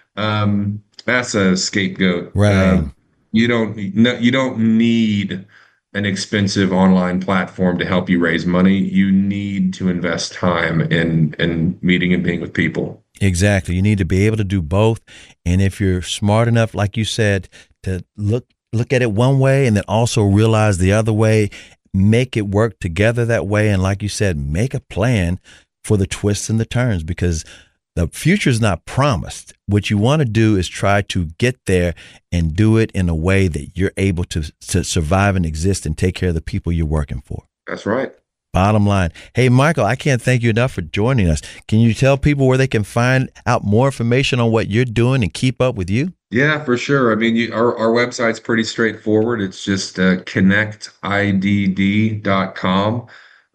Speaker 5: Um, that's a scapegoat.
Speaker 4: Right.
Speaker 5: Uh, you don't no, you don't need an expensive online platform to help you raise money. You need to invest time in in meeting and being with people.
Speaker 4: Exactly. You need to be able to do both. And if you're smart enough, like you said, to look look at it one way and then also realize the other way, make it work together that way. And like you said, make a plan for the twists and the turns, because the future is not promised. What you want to do is try to get there and do it in a way that you're able to, to survive and exist and take care of the people you're working for.
Speaker 5: That's right.
Speaker 4: Bottom line. Hey, Michael, I can't thank you enough for joining us. Can you tell people where they can find out more information on what you're doing and keep up with you?
Speaker 5: Yeah, for sure. I mean, you, our, our website's pretty straightforward. It's just uh, connect I D D dot com.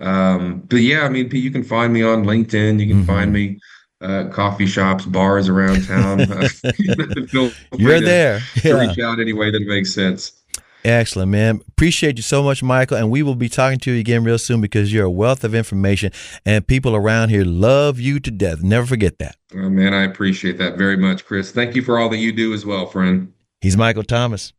Speaker 5: Um, but yeah, I mean, you can find me on LinkedIn. You can mm-hmm. find me uh, coffee shops, bars around town. Uh, feel free
Speaker 4: You're
Speaker 5: to,
Speaker 4: there.
Speaker 5: to
Speaker 4: Yeah.
Speaker 5: reach out any way that makes sense.
Speaker 4: Excellent, man. Appreciate you so much, Michael. And we will be talking to you again real soon, because you're a wealth of information and people around here love you to death. Never forget that.
Speaker 5: Oh, man, I appreciate that very much, Chris. Thank you for all that you do as well, friend.
Speaker 4: He's Michael Thomas.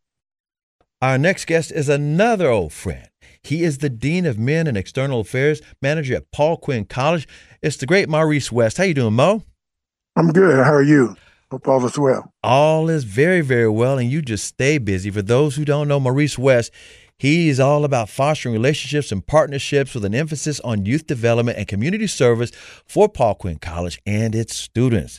Speaker 4: Our next guest is another old friend. He is the Dean of Men and External Affairs Manager at Paul Quinn College. It's the great Maurice West. How you doing, Mo?
Speaker 9: I'm good. How are you? Hope all is well.
Speaker 4: All is very, very well, and you just stay busy. For those who don't know Maurice West, he is all about fostering relationships and partnerships with an emphasis on youth development and community service for Paul Quinn College and its students.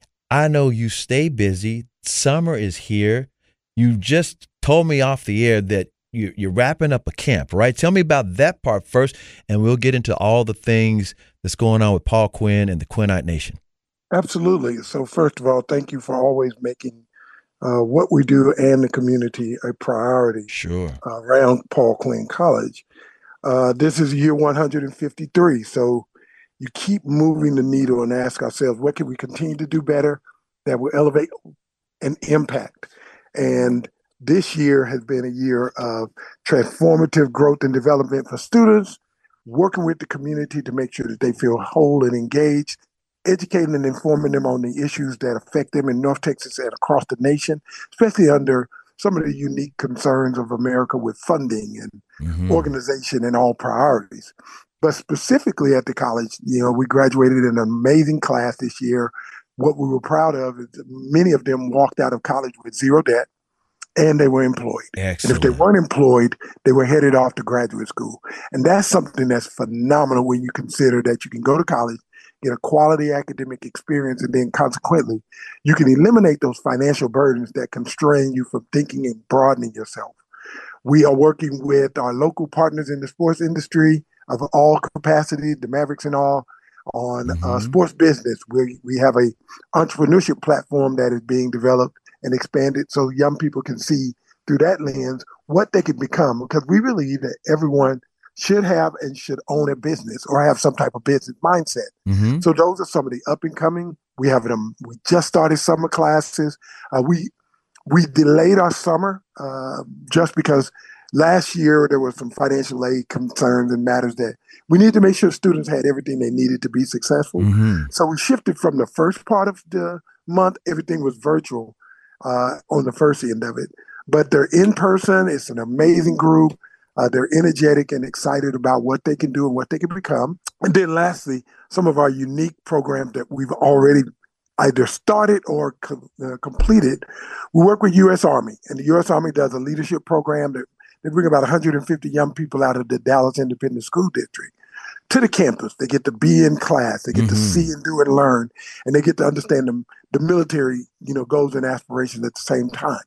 Speaker 4: I know you stay busy. Summer is here. You just told me off the air that you're wrapping up a camp, right? Tell me about that part first, and we'll get into all the things that's going on with Paul Quinn and the Quinnite Nation.
Speaker 9: Absolutely. So first of all, thank you for always making uh, what we do and the community a priority.
Speaker 4: Sure.
Speaker 9: Uh, around Paul Quinn College. Uh, this is year one hundred fifty-three. So you keep moving the needle and ask ourselves, what can we continue to do better that will elevate and impact? And this year has been a year of transformative growth and development for students, working with the community to make sure that they feel whole and engaged, educating and informing them on the issues that affect them in North Texas and across the nation, especially under some of the unique concerns of America with funding and mm-hmm. organization and all priorities. But specifically at the college, you know, we graduated an amazing class this year. What we were proud of is that many of them walked out of college with zero debt, and they were employed.
Speaker 4: Excellent.
Speaker 9: And if they weren't employed, they were headed off to graduate school. And that's something that's phenomenal when you consider that you can go to college, get a quality academic experience, and then consequently, you can eliminate those financial burdens that constrain you from thinking and broadening yourself. We are working with our local partners in the sports industry of all capacity, the Mavericks and all, on mm-hmm. uh, sports business. We, we have a entrepreneurship platform that is being developed and expanded so young people can see through that lens what they can become, because we believe that everyone should have and should own a business or have some type of business mindset. Mm-hmm. So those are some of the up and coming. We have them. We just started summer classes. Uh, we we delayed our summer uh, just because last year there were some financial aid concerns and matters that we need to make sure students had everything they needed to be successful. Mm-hmm. So we shifted from the first part of the month. Everything was virtual uh, on the first end of it, but they're in person. It's an amazing group. Uh, they're energetic and excited about what they can do and what they can become. And then lastly, some of our unique programs that we've already either started or co- uh, completed. We work with U S Army, and the U S Army does a leadership program that they bring about one hundred fifty young people out of the Dallas Independent School District to the campus. They get to be in class. They get mm-hmm. to see and do and learn, and they get to understand the, the military, you know, goals and aspirations at the same time.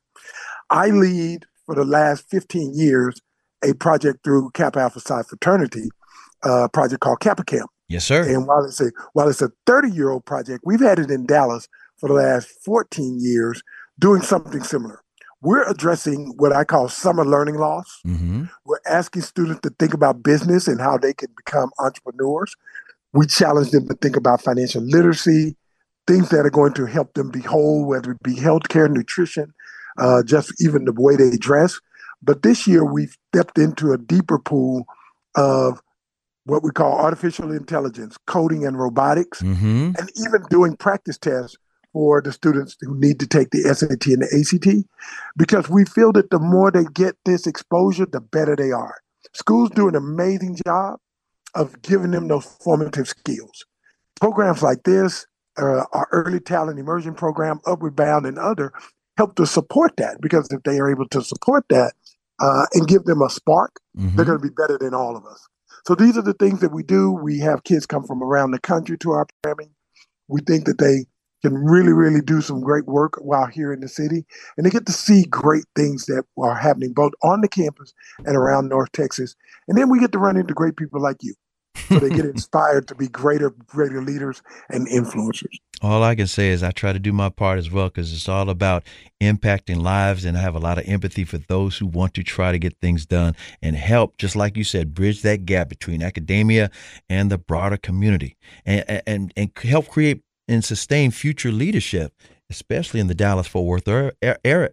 Speaker 9: I lead for the last fifteen years a project through Kappa Alpha Psi Fraternity, a project called Kappa Camp.
Speaker 4: Yes, sir.
Speaker 9: And while it's a while it's a thirty-year-old project, we've had it in Dallas for the last fourteen years doing something similar. We're addressing what I call summer learning loss. Mm-hmm. We're asking students to think about business and how they can become entrepreneurs. We challenge them to think about financial literacy, things that are going to help them be whole, whether it be healthcare, nutrition, uh, just even the way they dress. But this year we've stepped into a deeper pool of what we call artificial intelligence, coding and robotics,
Speaker 4: Mm-hmm.
Speaker 9: and even doing practice tests for the students who need to take the S A T and the A C T, because we feel that the more they get this exposure, the better they are. Schools do an amazing job of giving them those formative skills. Programs like this, uh, our Early Talent Immersion Program, Upward Bound, and other help to support that, because if they are able to support that uh, and give them a spark,
Speaker 4: Mm-hmm.
Speaker 9: they're going to be better than all of us. So these are the things that we do. We have kids come from around the country to our programming. We think that they can really, really do some great work while here in the city, and they get to see great things that are happening both on the campus and around North Texas. And then we get to run into great people like you. So they get inspired to be greater, greater leaders and influencers.
Speaker 4: All I can say is I try to do my part as well, because it's all about impacting lives, and I have a lot of empathy for those who want to try to get things done and help, just like you said, bridge that gap between academia and the broader community, and and and help create and sustain future leadership, especially in the Dallas-Fort Worth area,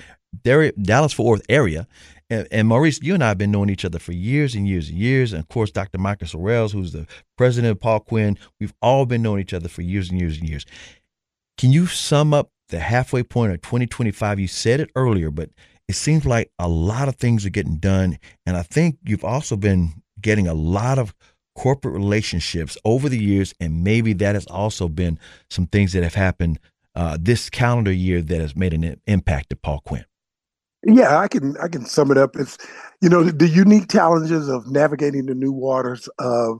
Speaker 4: Dallas-Fort Worth area. And, and Maurice, you and I have been knowing each other for years and years and years. And of course, Doctor Michael Sorrells, who's the president of Paul Quinn, we've all been knowing each other for years and years and years. Can you sum up the halfway point of twenty twenty-five? You said it earlier, but it seems like a lot of things are getting done. And I think you've also been getting a lot of corporate relationships over the years. And maybe that has also been some things that have happened uh, this calendar year that has made an impact at Paul Quinn.
Speaker 9: Yeah, I can I can sum it up. It's, you know, the, the unique challenges of navigating the new waters of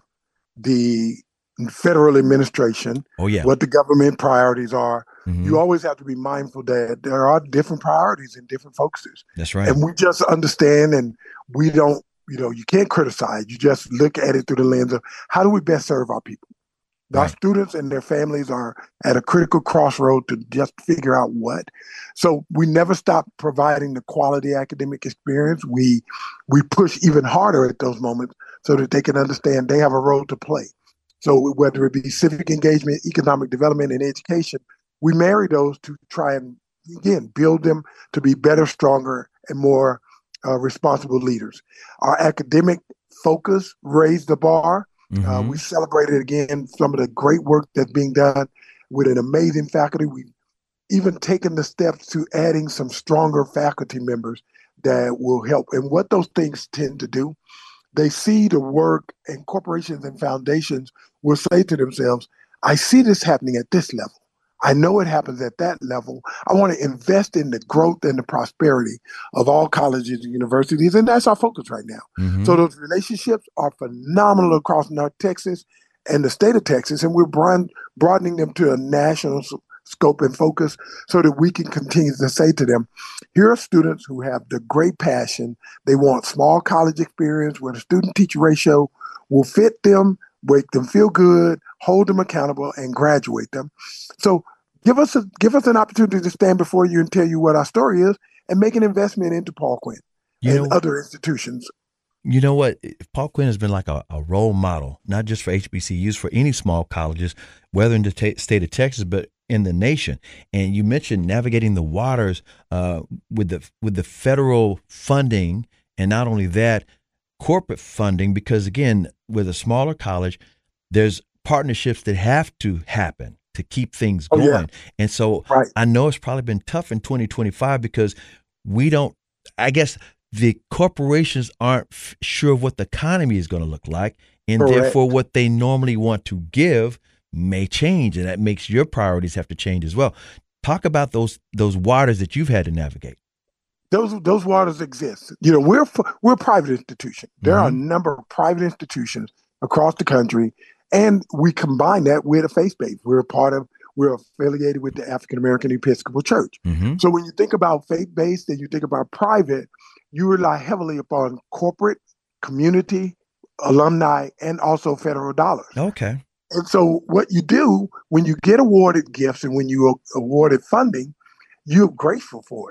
Speaker 9: the federal administration,
Speaker 4: Oh, yeah.
Speaker 9: what the government priorities are.
Speaker 4: Mhm.
Speaker 9: You always have to be mindful that there are different priorities and different focuses.
Speaker 4: That's right.
Speaker 9: And we just understand, and we don't, you know, you can't criticize. You just look at it through the lens of how do we best serve our people? Our
Speaker 4: Right.
Speaker 9: students and their families are at a critical crossroad to just figure out what. So we never stop providing the quality academic experience. We we push even harder at those moments so that they can understand they have a role to play. So whether it be civic engagement, economic development, and education, we marry those to try and, again, build them to be better, stronger, and more uh, responsible leaders. Our academic focus raised the bar.
Speaker 4: Mhm.
Speaker 9: Uh, we celebrated again some of the great work that's being done with an amazing faculty. We've even taken the steps to adding some stronger faculty members that will help. And what those things tend to do, they see the work, and corporations and foundations will say to themselves, I see this happening at this level. I know it happens at that level. I want to invest in the growth and the prosperity of all colleges and universities. And that's our focus right now.
Speaker 4: Mhm.
Speaker 9: So those relationships are phenomenal across North Texas and the state of Texas. And we're broad- broadening them to a national s- scope and focus so that we can continue to say to them, here are students who have the great passion. They want small college experience where the student-teacher ratio will fit them, make them feel good, hold them accountable, and graduate them. So give us a give us an opportunity to stand before you and tell you what our story is, and make an investment into Paul Quinn
Speaker 4: You
Speaker 9: and
Speaker 4: know-
Speaker 9: other institutions.
Speaker 4: You know what? Paul Quinn has been like a, a role model, not just for H B C Us, for any small colleges, whether in the ta- state of Texas, but in the nation. And you mentioned navigating the waters uh, with the with the federal funding, and not only that, corporate funding, because again, with a smaller college, there's partnerships that have to happen to keep things
Speaker 9: Oh,
Speaker 4: going.
Speaker 9: yeah.
Speaker 4: And so
Speaker 9: Right.
Speaker 4: I know it's probably been tough in twenty twenty-five because we don't, I guess the corporations aren't f- sure what the economy is going to look like. And
Speaker 9: Correct.
Speaker 4: therefore, what they normally want to give may change. And that makes your priorities have to change as well. Talk about those those waters that you've had to navigate.
Speaker 9: Those those waters exist. You know, we're f- we're a private institution. There are a
Speaker 4: Mhm.
Speaker 9: number of private institutions across the country, and we combine that with a faith base. We're a part of. We're affiliated with the African American Episcopal Church.
Speaker 4: Mm-hmm.
Speaker 9: So when you think about faith based and you think about private, you rely heavily upon corporate, community, alumni, and also federal dollars.
Speaker 4: Okay.
Speaker 9: And so what you do when you get awarded gifts and when you are awarded funding, you're grateful for it.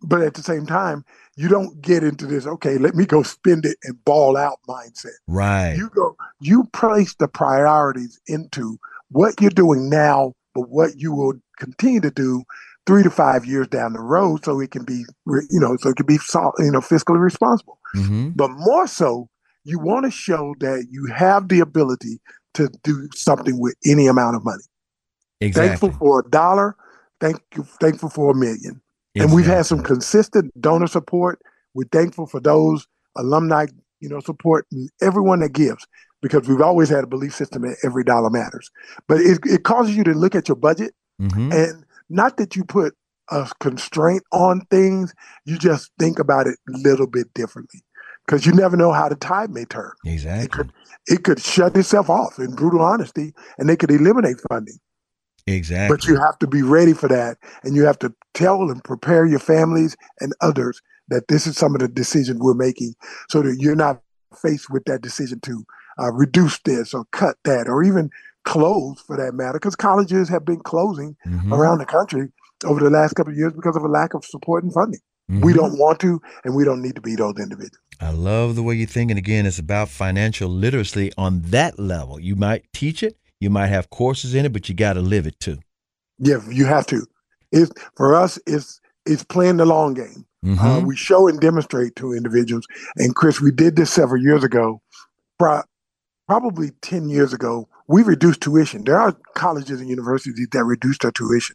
Speaker 9: but at the same time, you don't get into this, okay, let me go spend it and ball out mindset.
Speaker 4: Right.
Speaker 9: You go, you place the priorities into what you're doing now, but what you will continue to do three to five years down the road, so it can be, you know, so it can be, you know, fiscally responsible.
Speaker 4: Mm-hmm.
Speaker 9: But more so, you want to show that you have the ability to do something with any amount of money.
Speaker 4: Exactly.
Speaker 9: Thankful for a dollar, thank you, thankful for a million.
Speaker 4: Exactly.
Speaker 9: And we've had some consistent donor support. We're thankful for those alumni, you know, support and everyone that gives, because we've always had a belief system that every dollar matters. But it, it causes you to look at your budget,
Speaker 4: mm-hmm.
Speaker 9: and not that you put a constraint on things, you just think about it a little bit differently, because you never know how the tide may turn.
Speaker 4: Exactly.
Speaker 9: It could, it could shut itself off, in brutal honesty, and they could eliminate funding.
Speaker 4: Exactly.
Speaker 9: But you have to be ready for that, and you have to tell and prepare your families and others that this is some of the decisions we're making, so that you're not faced with that decision to uh, reduce this or cut that, or even close, for that matter, because colleges have been closing
Speaker 4: mm-hmm.
Speaker 9: around the country over the last couple of years because of a lack of support and funding.
Speaker 4: Mm-hmm.
Speaker 9: We don't want to, and we don't need to be those individuals.
Speaker 4: I love the way you think. And again, it's about financial literacy on that level. You might teach it, you might have courses in it, but you got to live it too.
Speaker 9: Yeah, you have to. It's, for us, it's it's playing the long game.
Speaker 4: Mm-hmm.
Speaker 9: Uh, we show and demonstrate to individuals. And Chris, we did this several years ago, pro- probably ten years ago. We reduced tuition. There are colleges and universities that reduced their tuition.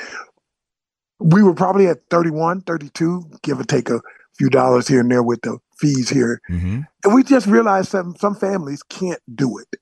Speaker 9: We were probably at thirty-one, thirty-two, give or take a few dollars here and there with the fees here.
Speaker 4: Mm-hmm.
Speaker 9: And we just realized some, some families can't do it.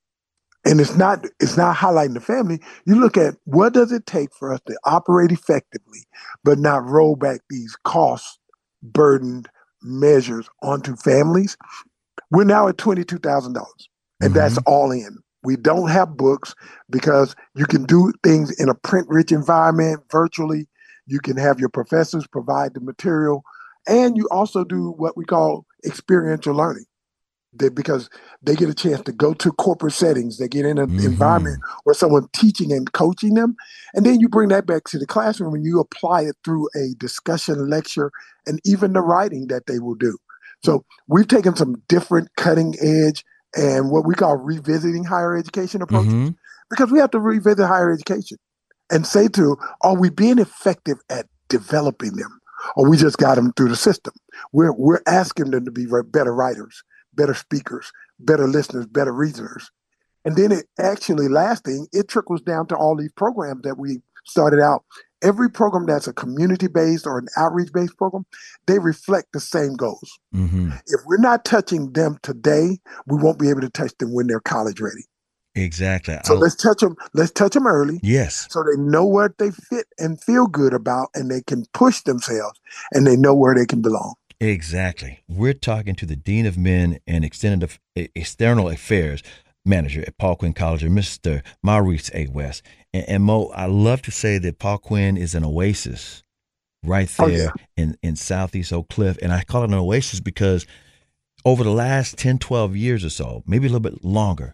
Speaker 9: And it's not it's not highlighting the family. You look at what does it take for us to operate effectively, but not roll back these cost burdened measures onto families. We're now at twenty-two thousand dollars, and mm-hmm. that's all in. We don't have books because you can do things in a print-rich environment virtually. You can have your professors provide the material, and you also do what we call experiential learning. They, because they get a chance to go to corporate settings. They get in an mm-hmm. environment where someone's teaching and coaching them. And then you bring that back to the classroom and you apply it through a discussion lecture and even the writing that they will do. So we've taken some different cutting edge and what we call revisiting higher education approaches, mm-hmm. because we have to revisit higher education and say to, are we being effective at developing them? Or we just got them through the system? We're, we're asking them to be better writers, better speakers, better listeners, better reasoners. And then it actually, last thing, it trickles down to all these programs that we started out. Every program that's a community-based or an outreach-based program, they reflect the same goals.
Speaker 4: Mm-hmm.
Speaker 9: If we're not touching them today, we won't be able to touch them when they're college ready.
Speaker 4: Exactly.
Speaker 9: So
Speaker 4: I'll...
Speaker 9: let's touch them. Let's touch them early.
Speaker 4: Yes.
Speaker 9: So they know what they fit and feel good about, and they can push themselves, and they know where they can belong.
Speaker 4: Exactly. We're talking to the Dean of Men and Extended External Affairs Manager at Paul Quinn College, Mister Maurice A. West. And, and Mo, I love to say that Paul Quinn is an oasis right there oh, yeah. in, in Southeast Oak Cliff. And I call it an oasis because over the last ten, twelve years or so, maybe a little bit longer,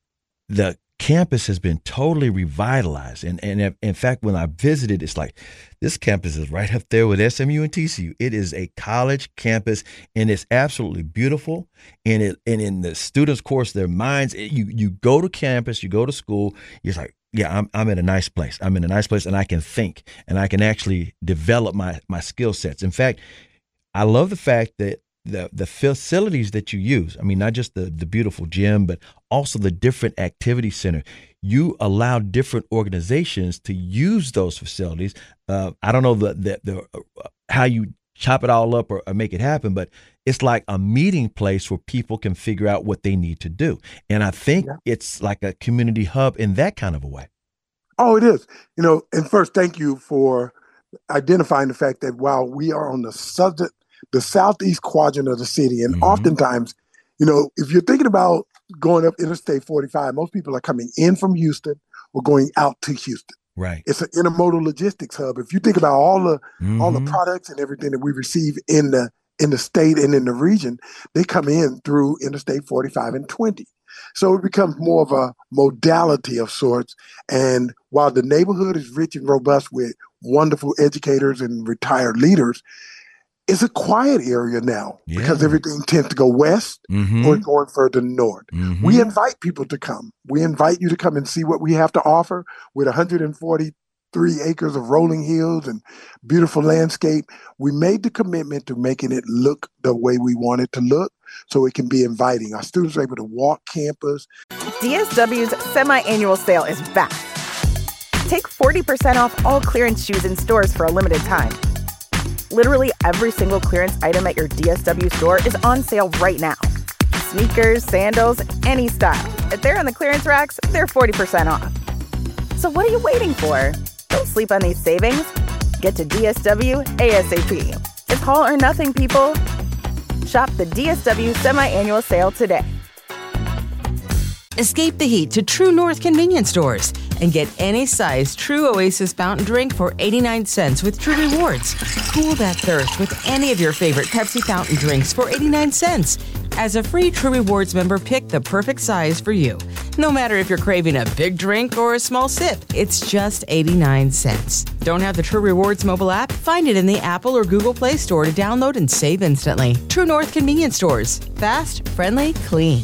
Speaker 4: the campus has been totally revitalized. And, and in fact, when I visited, it's like this campus is right up there with S M U and T C U. It is a college campus, and it's absolutely beautiful. And it and in the students' course, their minds, it, you you go to campus, you go to school, you're like, yeah, I'm I'm in a nice place. I'm in a nice place, and I can think, and I can actually develop my my skill sets. In fact, I love the fact that the the facilities that you use, I mean, not just the the beautiful gym, but also the different activity center. You allow different organizations to use those facilities. Uh, I don't know the the, the uh, how you chop it all up or, or make it happen, but it's like a meeting place where people can figure out what they need to do. And I think yeah. it's like a community hub in that kind of a way.
Speaker 9: Oh, it is. You know, and first, thank you for identifying the fact that while we are on the southern the southeast quadrant of the city. And mm-hmm. oftentimes, you know, if you're thinking about going up Interstate forty-five, most people are coming in from Houston or going out to Houston.
Speaker 4: Right.
Speaker 9: It's an intermodal logistics hub. If you think about all the
Speaker 4: mm-hmm.
Speaker 9: all the products and everything that we receive in the in the state and in the region, they come in through Interstate forty-five and twenty. So it becomes more of a modality of sorts. And while the neighborhood is rich and robust with wonderful educators and retired leaders, it's a quiet area now
Speaker 4: Yeah.
Speaker 9: because everything tends to go west
Speaker 4: Mm-hmm.
Speaker 9: or going further north.
Speaker 4: Mm-hmm.
Speaker 9: We invite people to come. We invite you to come and see what we have to offer with one hundred forty-three acres of rolling hills and beautiful landscape. We made the commitment to making it look the way we want it to look so it can be inviting. Our students are able to walk campus.
Speaker 6: D S W's semi-annual sale is back. Take forty percent off all clearance shoes in stores for a limited time. Literally every single clearance item at your D S W store is on sale right now. Sneakers, sandals, any style. If they're on the clearance racks, they're forty percent off. So what are you waiting for? Don't sleep on these savings. Get to D S W ASAP. It's all or nothing, people. Shop the D S W semi-annual sale today.
Speaker 2: Escape the heat to True North convenience stores and get any size True Oasis fountain drink for eighty-nine cents with True Rewards. Cool that thirst with any of your favorite Pepsi fountain drinks for eighty-nine cents. As a free True Rewards member, pick the perfect size for you. No matter if you're craving a big drink or a small sip, it's just eighty-nine cents. Don't have the True Rewards mobile app? Find it in the Apple or Google Play Store to download and save instantly. True North convenience stores. Fast, friendly, clean.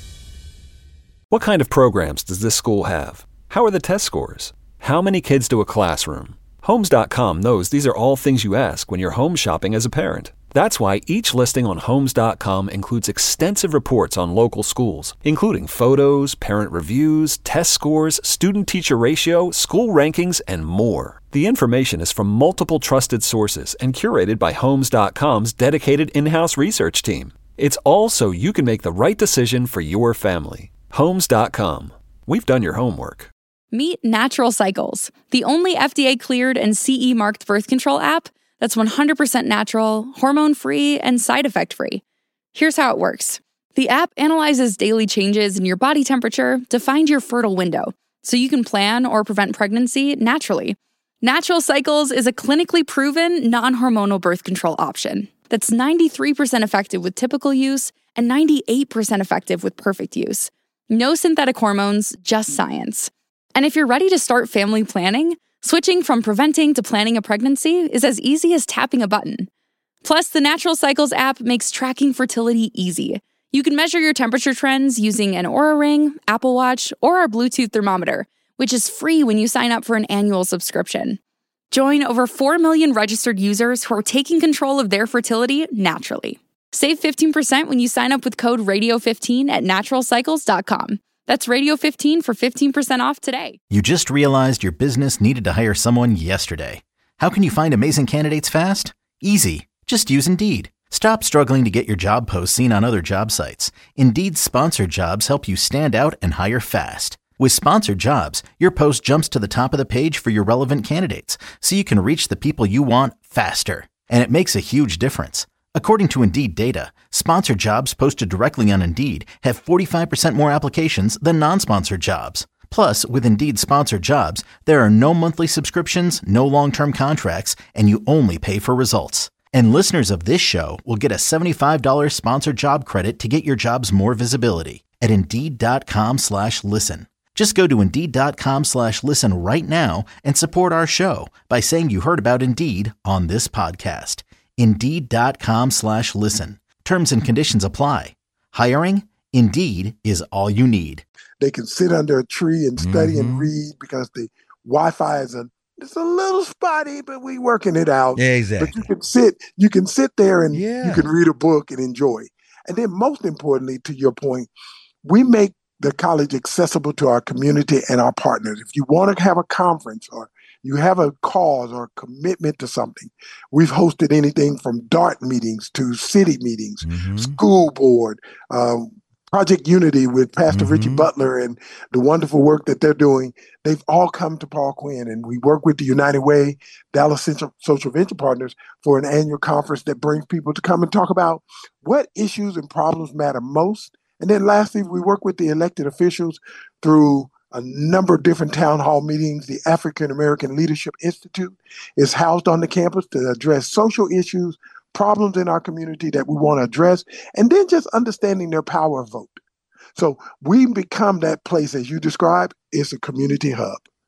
Speaker 3: What kind of programs does this school have? How are the test scores? How many kids do a classroom? Homes dot com knows these are all things you ask when you're home shopping as a parent. That's why each listing on Homes dot com includes extensive reports on local schools, including photos, parent reviews, test scores, student-teacher ratio, school rankings, and more. The information is from multiple trusted sources and curated by Homes dot com's dedicated in-house research team. It's all so you can make the right decision for your family. Homes dot com. We've done your homework.
Speaker 7: Meet Natural Cycles, the only F D A-cleared and C E marked birth control app that's one hundred percent natural, hormone-free, and side effect-free. Here's how it works. The app analyzes daily changes in your body temperature to find your fertile window, so you can plan or prevent pregnancy naturally. Natural Cycles is a clinically proven, non-hormonal birth control option that's ninety-three percent effective with typical use and ninety-eight percent effective with perfect use. No synthetic hormones, just science. And if you're ready to start family planning, switching from preventing to planning a pregnancy is as easy as tapping a button. Plus, the Natural Cycles app makes tracking fertility easy. You can measure your temperature trends using an Oura Ring, Apple Watch, or our Bluetooth thermometer, which is free when you sign up for an annual subscription. Join over four million registered users who are taking control of their fertility naturally. Save fifteen percent when you sign up with code radio fifteen at natural cycles dot com. That's radio fifteen for fifteen percent off today.
Speaker 8: You just realized your business needed to hire someone yesterday. How can you find amazing candidates fast? Easy. Just use Indeed. Stop struggling to get your job posts seen on other job sites. Indeed's sponsored jobs help you stand out and hire fast. With sponsored jobs, your post jumps to the top of the page for your relevant candidates, so you can reach the people you want faster. And it makes a huge difference. According to Indeed data, sponsored jobs posted directly on Indeed have forty-five percent more applications than non-sponsored jobs. Plus, with Indeed sponsored jobs, there are no monthly subscriptions, no long-term contracts, and you only pay for results. And listeners of this show will get a seventy-five dollars sponsored job credit to get your jobs more visibility at Indeed.com slash listen. Just go to Indeed.com slash listen right now and support our show by saying you heard about Indeed on this podcast. Indeed.com slash listen. Terms and conditions apply. Hiring? Indeed is all you need.
Speaker 9: They can sit under a tree and study
Speaker 4: Mm-hmm.
Speaker 9: and read because the Wi-Fi is a it's a little spotty, but we working it out.
Speaker 4: Yeah, exactly.
Speaker 9: But you can sit, you can sit there and
Speaker 4: Yeah.
Speaker 9: you can read a book and enjoy. And then most importantly, to your point, we make the college accessible to our community and our partners. If you want to have a conference or you have a cause or a commitment to something, we've hosted anything from DART meetings to city meetings,
Speaker 4: Mhm.
Speaker 9: school board, um, Project Unity with Pastor Richie
Speaker 4: Mhm.
Speaker 9: Butler and the wonderful work that they're doing. They've all come to Paul Quinn, and we work with the United Way, Dallas Central Social Venture Partners for an annual conference that brings people to come and talk about what issues and problems matter most. And then lastly, we work with the elected officials through a number of different town hall meetings. The African American Leadership Institute is housed on the campus to address social issues, problems in our community that we want to address, and then just understanding their power of vote. So we become that place, as you described, it's a community hub.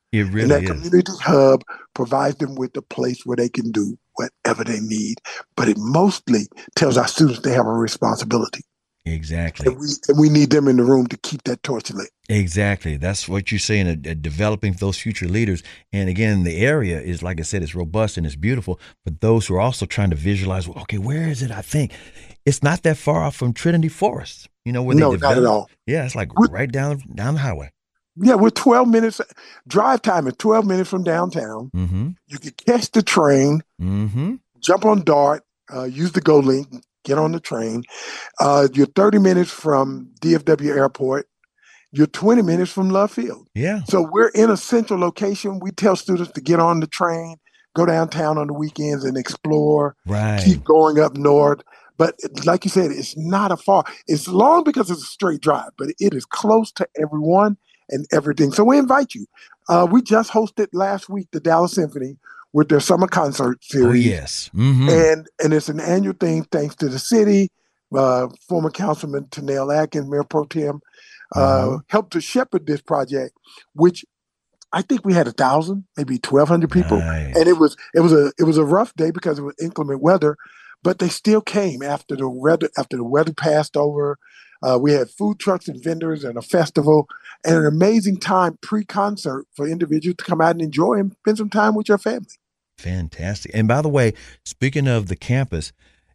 Speaker 4: It
Speaker 9: And
Speaker 4: really
Speaker 9: that
Speaker 4: is.
Speaker 9: community hub provides them with a place where they can do whatever they need. But it mostly tells our students they have a responsibility.
Speaker 4: Exactly.
Speaker 9: And we, and we need them in the room to keep that torch lit.
Speaker 4: Exactly. That's what you're saying, uh, uh, developing those future leaders. And again, the area is, like I said, it's robust and it's beautiful. But those who are also trying to visualize, well, okay, where is it? I think it's not that far off from Trinity Forest, you know, where
Speaker 9: No,
Speaker 4: they
Speaker 9: not
Speaker 4: develop.
Speaker 9: at all.
Speaker 4: Yeah, it's like
Speaker 9: We're-
Speaker 4: right down down the highway.
Speaker 9: Yeah, we're twelve minutes. Drive time is twelve minutes from downtown.
Speaker 4: Mm-hmm.
Speaker 9: You can catch the train,
Speaker 4: Mm-hmm.
Speaker 9: jump on DART, uh, use the Go Link, get on the train. Uh, you're thirty minutes from D F W Airport. You're twenty minutes from Love Field.
Speaker 4: Yeah.
Speaker 9: So we're in a central location. We tell students to get on the train, go downtown on the weekends and explore,
Speaker 4: Right.
Speaker 9: keep going up north. But like you said, it's not a far. It's long because it's a straight drive, but it is close to everyone and everything. So we invite you. Uh, we just hosted last week the Dallas Symphony with their summer concert series.
Speaker 4: Oh, yes. Mm-hmm.
Speaker 9: And and it's an annual thing thanks to the city, uh, former Councilman Tanel Atkins, Mayor Pro Tem, uh,
Speaker 4: Mhm.
Speaker 9: helped to shepherd this project, which I think we had a thousand, maybe twelve hundred people,
Speaker 4: Nice.
Speaker 9: and it was it was a it was a rough day because it was inclement weather, but they still came after the weather after the weather passed over. Uh, we had food trucks and vendors and a festival and an amazing time pre-concert for individuals to come out and enjoy and spend some time with your family.
Speaker 4: Fantastic. And by the way, speaking of the campus,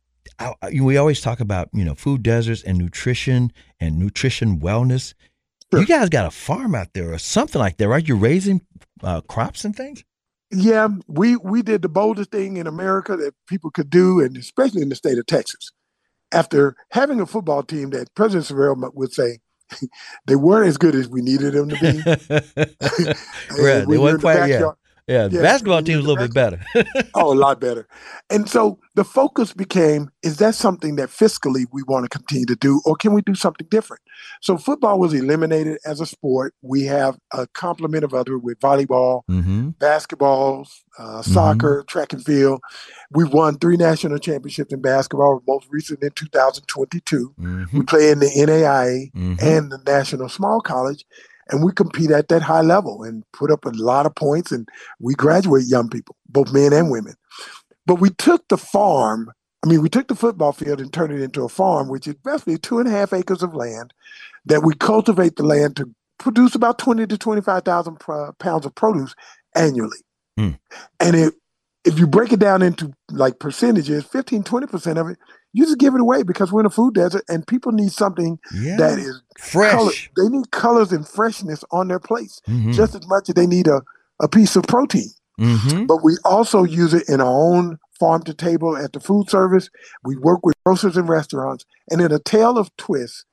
Speaker 4: I, I- we always talk about, you know, food deserts and nutrition and nutrition wellness.
Speaker 9: Sure.
Speaker 4: You guys got a farm out there or something like that, right? You're raising uh, crops and things?
Speaker 9: Yeah, we we did the boldest thing in America that people could do, and especially in the state of Texas. After having a football team that President Sorrell would say they weren't as good as we needed them to be.
Speaker 4: Right.
Speaker 9: when
Speaker 4: They
Speaker 9: you're in
Speaker 4: weren't
Speaker 9: the
Speaker 4: quite, yeah.
Speaker 9: backyard-
Speaker 4: Yeah, the
Speaker 9: Yeah,
Speaker 4: basketball
Speaker 9: when
Speaker 4: team is a
Speaker 9: you're
Speaker 4: little
Speaker 9: in
Speaker 4: bit
Speaker 9: the
Speaker 4: better.
Speaker 9: Oh, a lot better. And so the focus became, is that something that fiscally we want to continue to do, or can we do something different? So football was eliminated as a sport. We have a complement of other with volleyball,
Speaker 4: Mm-hmm.
Speaker 9: basketball, uh, soccer, track and field. We've won three national championships in basketball, most recent in two thousand twenty-two.
Speaker 4: Mm-hmm.
Speaker 9: We play in the N A I A
Speaker 4: Mhm.
Speaker 9: and the National Small College, and we compete at that high level and put up a lot of points, and we graduate young people, both men and women. But we took the farm, I mean, we took the football field and turned it into a farm, which is basically two and a half acres of land that we cultivate the land to produce about twenty to twenty-five thousand pro- pounds of produce annually.
Speaker 4: Mm.
Speaker 9: And it, if you break it down into like percentages, fifteen, twenty percent of it, you just give it away because we're in a food desert and people need something
Speaker 4: Yeah.
Speaker 9: that is
Speaker 4: Fresh.
Speaker 9: color. They need colors and freshness on their plates
Speaker 4: Mhm.
Speaker 9: just as much as they need a, a piece of protein.
Speaker 4: Mm-hmm.
Speaker 9: But we also use it in our own farm to table at the food service. We work with grocers and restaurants. And in a tale of twists,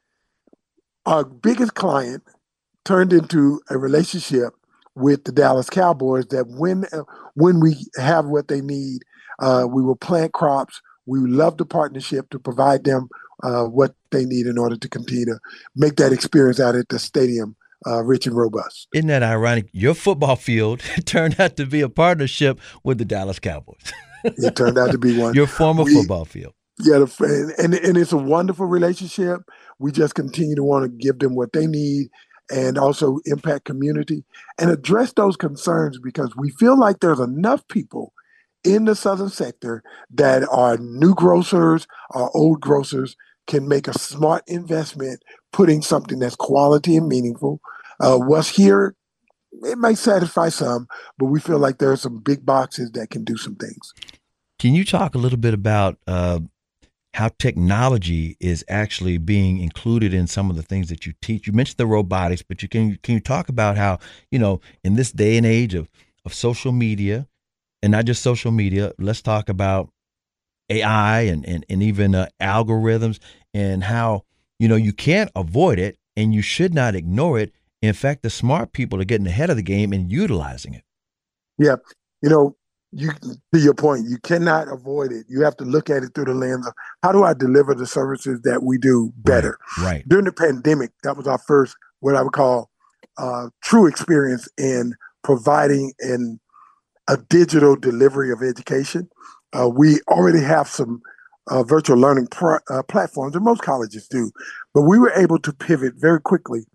Speaker 9: our biggest client turned into a relationship with the Dallas Cowboys that when when we have what they need, uh, we will plant crops. We would love the partnership to provide them uh, what they need in order to continue to make that experience out at the stadium uh, rich and robust.
Speaker 4: Isn't that ironic? Your football field turned out to be a partnership with the Dallas Cowboys.
Speaker 9: It turned out to be one.
Speaker 4: Your former
Speaker 9: We-
Speaker 4: football field.
Speaker 9: Yeah, the, and, and and it's a wonderful relationship. We just continue to want to give them what they need and also impact community and address those concerns because we feel like there's enough people in the southern sector that are new grocers or old grocers can make a smart investment putting something that's quality and meaningful. Uh, what's here, it might satisfy some, but we feel like there are some big boxes that can do some things.
Speaker 4: Can you talk a little bit about uh, how technology is actually being included in some of the things that you teach? You mentioned the robotics, but you can can you talk about how, you know, in this day and age of of social media, and not just social media, let's talk about A I and and, and even uh, algorithms and how, you know, you can't avoid it and you should not ignore it. In fact, the smart people are getting ahead of the game and utilizing it.
Speaker 9: Yeah. You know, you to your point, you cannot avoid it. You have to look at it through the lens of how do I deliver the services that we do better?
Speaker 4: Right.
Speaker 9: During the pandemic, that was our first, what I would call uh, true experience in providing an, a digital delivery of education. Uh, we already have some uh, virtual learning pr- uh, platforms, and most colleges do, but we were able to pivot very quickly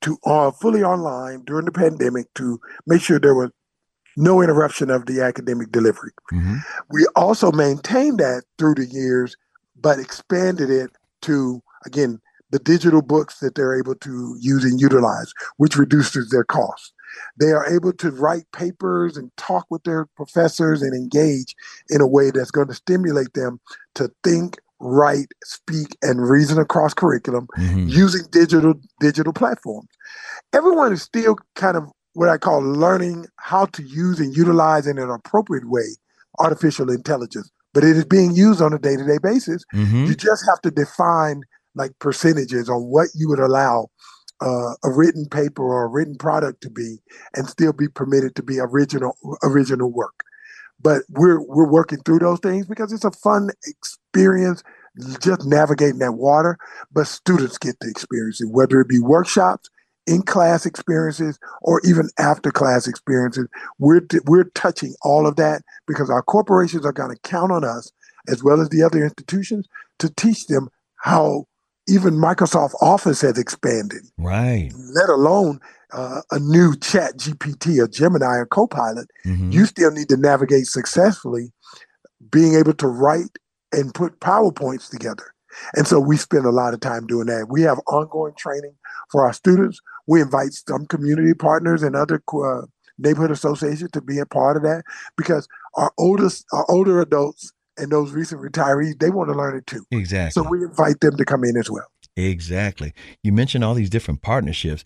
Speaker 9: to uh, fully online during the pandemic to make sure there was no interruption of the academic delivery.
Speaker 4: Mm-hmm.
Speaker 9: We also maintained that through the years, but expanded it to, again, the digital books that they're able to use and utilize, which reduces their costs. They are able to write papers and talk with their professors and engage in a way that's going to stimulate them to think, write, speak, and reason across curriculum
Speaker 4: Mm-hmm.
Speaker 9: using digital digital platforms. Everyone is still kind of what I call learning how to use and utilize in an appropriate way artificial intelligence, but it is being used on a day-to-day basis.
Speaker 4: Mm-hmm.
Speaker 9: You just have to define like percentages on what you would allow uh, a written paper or a written product to be, and still be permitted to be original original work. But we're we're working through those things because it's a fun experience just navigating that water. But students get to experience it, whether it be workshops, in-class experiences, or even after-class experiences. We're t- we're touching all of that because our corporations are going to count on us, as well as the other institutions, to teach them how even Microsoft Office has expanded.
Speaker 4: Right.
Speaker 9: Let alone uh, a new Chat G P T or Gemini or Copilot.
Speaker 4: Mm-hmm.
Speaker 9: You still need to navigate successfully, being able to write and put PowerPoints together. And so we spend a lot of time doing that. We have ongoing training for our students. We invite some community partners and other uh, neighborhood associations to be a part of that, because our oldest, our older adults and those recent retirees, they want to learn it too.
Speaker 4: Exactly.
Speaker 9: So we invite them to come in as well.
Speaker 4: Exactly. You mentioned all these different partnerships.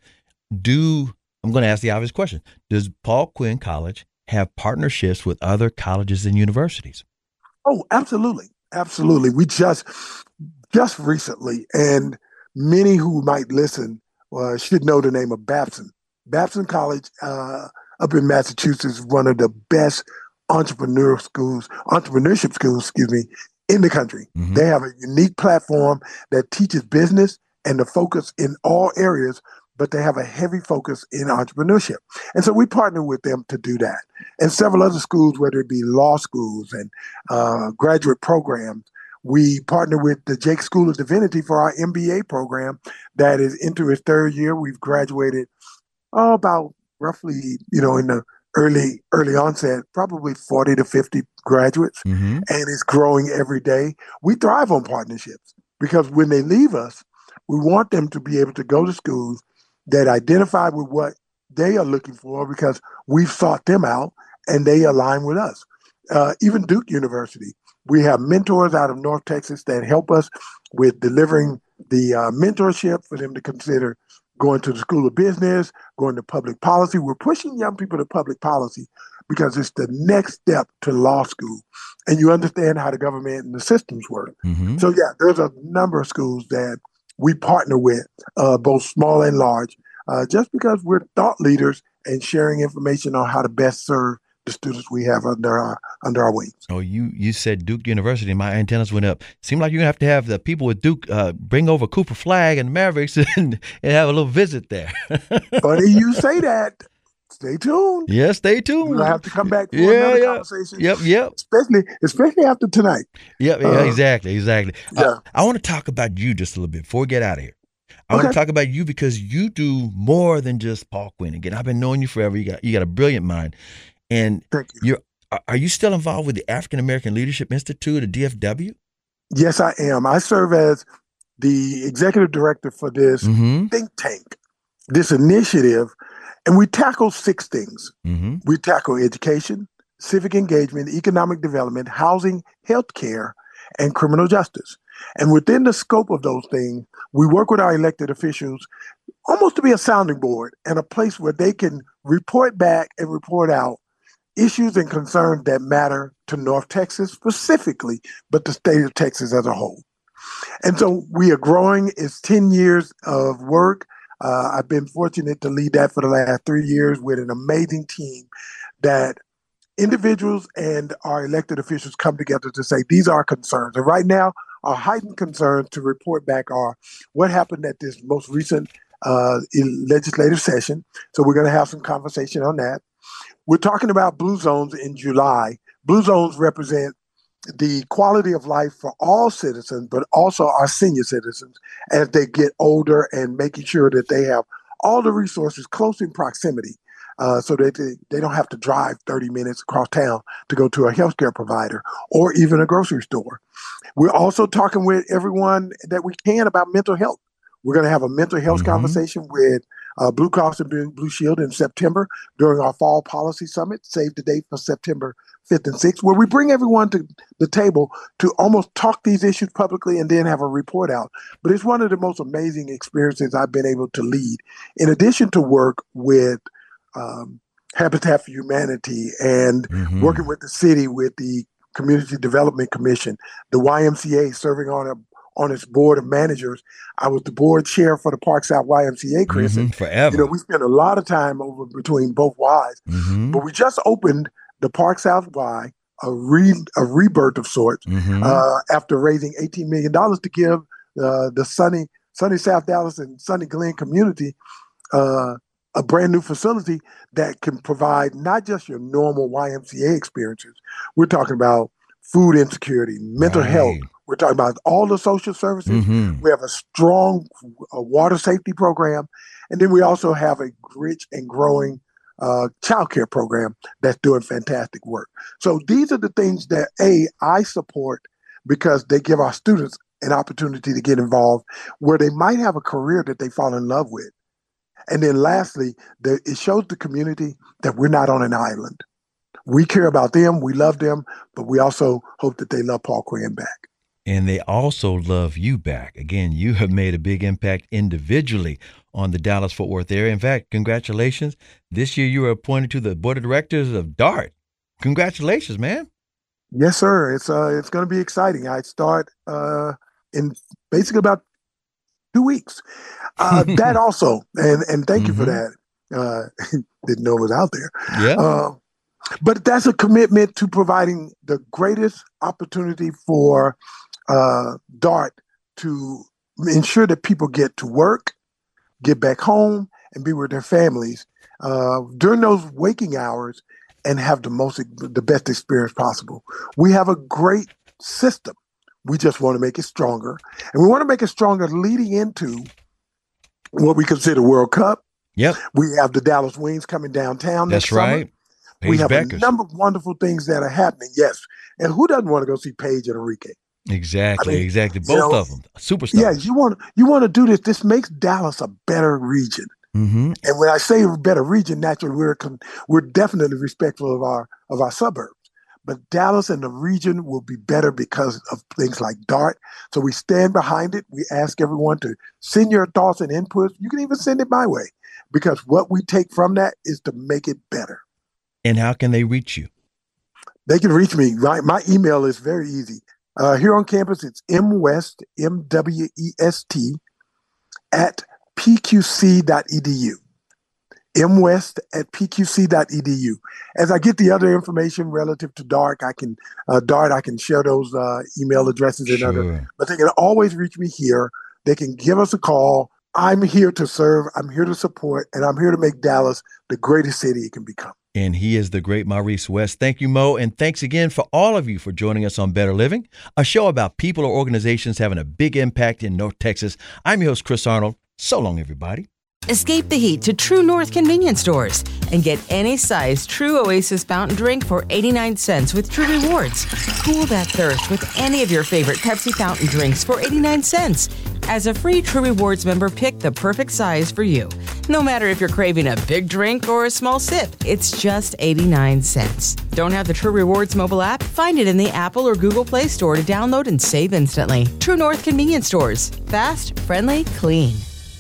Speaker 4: Do I'm going to ask the obvious question. Does Paul Quinn College have partnerships with other colleges and universities?
Speaker 9: Oh, absolutely. Absolutely. We just, just recently, and many who might listen uh, should know the name of Babson. Babson College uh, up in Massachusetts is one of the best entrepreneur schools, entrepreneurship schools, excuse me, in the country.
Speaker 4: Mm-hmm.
Speaker 9: They have a unique platform that teaches business and the focus in all areas, but they have a heavy focus in entrepreneurship. And so we partner with them to do that. And several other schools, whether it be law schools and uh, graduate programs. We partner with the Jake School of Divinity for our M B A program that is into its third year. We've graduated oh, about roughly, you know, in the early early onset, probably forty to fifty graduates,
Speaker 4: Mm-hmm.
Speaker 9: and it's growing every day. We thrive on partnerships because when they leave us, we want them to be able to go to schools that identify with what they are looking for because we've sought them out and they align with us. Uh, even Duke University, we have mentors out of North Texas that help us with delivering the uh, mentorship for them to consider going to the School of Business, going to public policy. We're pushing young people to public policy because it's the next step to law school. And you understand how the government and the systems work.
Speaker 4: Mm-hmm.
Speaker 9: So yeah, there's a number of schools that we partner with, uh, both small and large, uh, just because we're thought leaders and sharing information on how to best serve the students we have under our under our wings.
Speaker 4: Oh, you you said Duke University. My antennas went up. Seemed like you're gonna have to have the people with Duke uh, bring over Cooper Flag and the Mavericks and, and have a little visit there.
Speaker 9: Funny you say that. Stay tuned.
Speaker 4: Yeah, stay tuned.
Speaker 9: We'll have to come back for
Speaker 4: Yeah,
Speaker 9: another
Speaker 4: yeah.
Speaker 9: conversation.
Speaker 4: Yep, yep.
Speaker 9: Especially especially after tonight.
Speaker 4: Yep, yeah,
Speaker 9: Uh,
Speaker 4: exactly, exactly.
Speaker 9: yeah.
Speaker 4: Uh, I want to talk about you just a little bit before we get out of here. I want
Speaker 9: Okay.
Speaker 4: to talk about you because you do more than just Paul Quinn. Again, I've been knowing you forever. You got you got a brilliant mind, and
Speaker 9: Thank you.
Speaker 4: you're. Are are you still involved with the African American Leadership Institute, or D F W?
Speaker 9: Yes, I am. I serve as the executive director for this
Speaker 4: Mm-hmm.
Speaker 9: think tank, this initiative, and we tackle six things.
Speaker 4: Mm-hmm.
Speaker 9: We tackle education, civic engagement, economic development, housing, healthcare, and criminal justice. And within the scope of those things, we work with our elected officials almost to be a sounding board and a place where they can report back and report out issues and concerns that matter to North Texas specifically, but the state of Texas as a whole. And so we are growing. It's ten years of work. Uh, I've been fortunate to lead that for the last three years with an amazing team that individuals and our elected officials come together to say, these are our concerns. And right now, our heightened concerns to report back are what happened at this most recent uh, legislative session. So we're going to have some conversation on that. We're talking about blue zones in July. Blue zones represent the quality of life for all citizens, but also our senior citizens as they get older, and making sure that they have all the resources close in proximity uh, so that they, they don't have to drive thirty minutes across town to go to a healthcare provider or even a grocery store. We're also talking with everyone that we can about mental health. We're going to have a mental health mm-hmm. conversation with uh, Blue Cross and Blue Shield in September during our fall policy summit. Save the date for September fifth and sixth, where we bring everyone to the table to almost talk these issues publicly and then have a report out. But it's one of the most amazing experiences I've been able to lead. In addition to work with um, Habitat for Humanity and mm-hmm. working with the city, with the Community Development Commission, the Y M C A, serving on a on its board of managers. I was the board chair for the Park South Y M C A, Chris.
Speaker 4: Mm-hmm, forever.
Speaker 9: You know, we spent a lot of time over between both Ys, mm-hmm. but we just opened the Park South Y, a re a rebirth of sorts, mm-hmm. uh, after raising eighteen million dollars to give uh, the sunny sunny South Dallas and Sunny Glen community uh, a brand new facility that can provide not just your normal Y M C A experiences. We're talking about food insecurity, mental right. health. We're talking about all the social services. Mm-hmm. We have a strong uh, water safety program. And then we also have a rich and growing uh, child care program that's doing fantastic work. So these are the things that, A, I support because they give our students an opportunity to get involved where they might have a career that they fall in love with. And then lastly, the, it shows the community that we're not on an island. We care about them, we love them, but we also hope that they love Paul Quinn back.
Speaker 4: And they also love you back. Again, you have made a big impact individually on the Dallas-Fort Worth area. In fact, congratulations. This year you were appointed to the board of directors of DART. Congratulations, man.
Speaker 9: Yes, sir. It's uh, it's going to be exciting. I start uh, in basically about two weeks. Uh, that also, and and thank mm-hmm. you for that. Uh, didn't know it was out there.
Speaker 4: Yeah.
Speaker 9: Uh, but that's a commitment to providing the greatest opportunity for uh, DART to ensure that people get to work, get back home, and be with their families uh, during those waking hours and have the most, the best experience possible. We have a great system. We just want to make it stronger. And we want to make it stronger leading into what we consider World Cup.
Speaker 4: Yep.
Speaker 9: We have the Dallas Wings coming downtown next
Speaker 4: That's right.
Speaker 9: summer.
Speaker 4: Paige
Speaker 9: we have
Speaker 4: Beckers.
Speaker 9: a number of wonderful things that are happening. Yes. And who doesn't want to go see Paige and Enrique?
Speaker 4: Exactly, I mean, exactly. Both you know, of them, superstars.
Speaker 9: Yeah, you want you want to do this. This makes Dallas a better region.
Speaker 4: Mm-hmm.
Speaker 9: And when I say better region, naturally we're we're definitely respectful of our of our suburbs. But Dallas and the region will be better because of things like DART. So we stand behind it. We ask everyone to send your thoughts and inputs. You can even send it my way, because what we take from that is to make it better.
Speaker 4: And how can they reach you?
Speaker 9: They can reach me. My, my email is very easy. Uh, here on campus, it's mwest, M W E S T, at p q c dot e d u. mwest at p q c dot e d u. As I get the other information relative to DART, I can uh, DART, I can share those uh, email addresses and
Speaker 4: sure.
Speaker 9: other. But they can always reach me here. They can give us a call. I'm here to serve. I'm here to support, and I'm here to make Dallas the greatest city it can become.
Speaker 4: And he is the great Maurice West. Thank you, Mo. And thanks again for all of you for joining us on Better Living, a show about people or organizations having a big impact in North Texas. I'm your host, Chris Arnold. So long, everybody.
Speaker 2: Escape the heat to True North convenience stores and get any size True Oasis fountain drink for eighty-nine cents with True Rewards. Cool that thirst with any of your favorite Pepsi fountain drinks for eighty-nine cents. As a free True Rewards member, pick the perfect size for you. No matter if you're craving a big drink or a small sip, it's just eighty-nine cents. Don't have the True Rewards mobile app? Find it in the Apple or Google Play Store to download and save instantly. True North convenience stores. Fast, friendly, clean.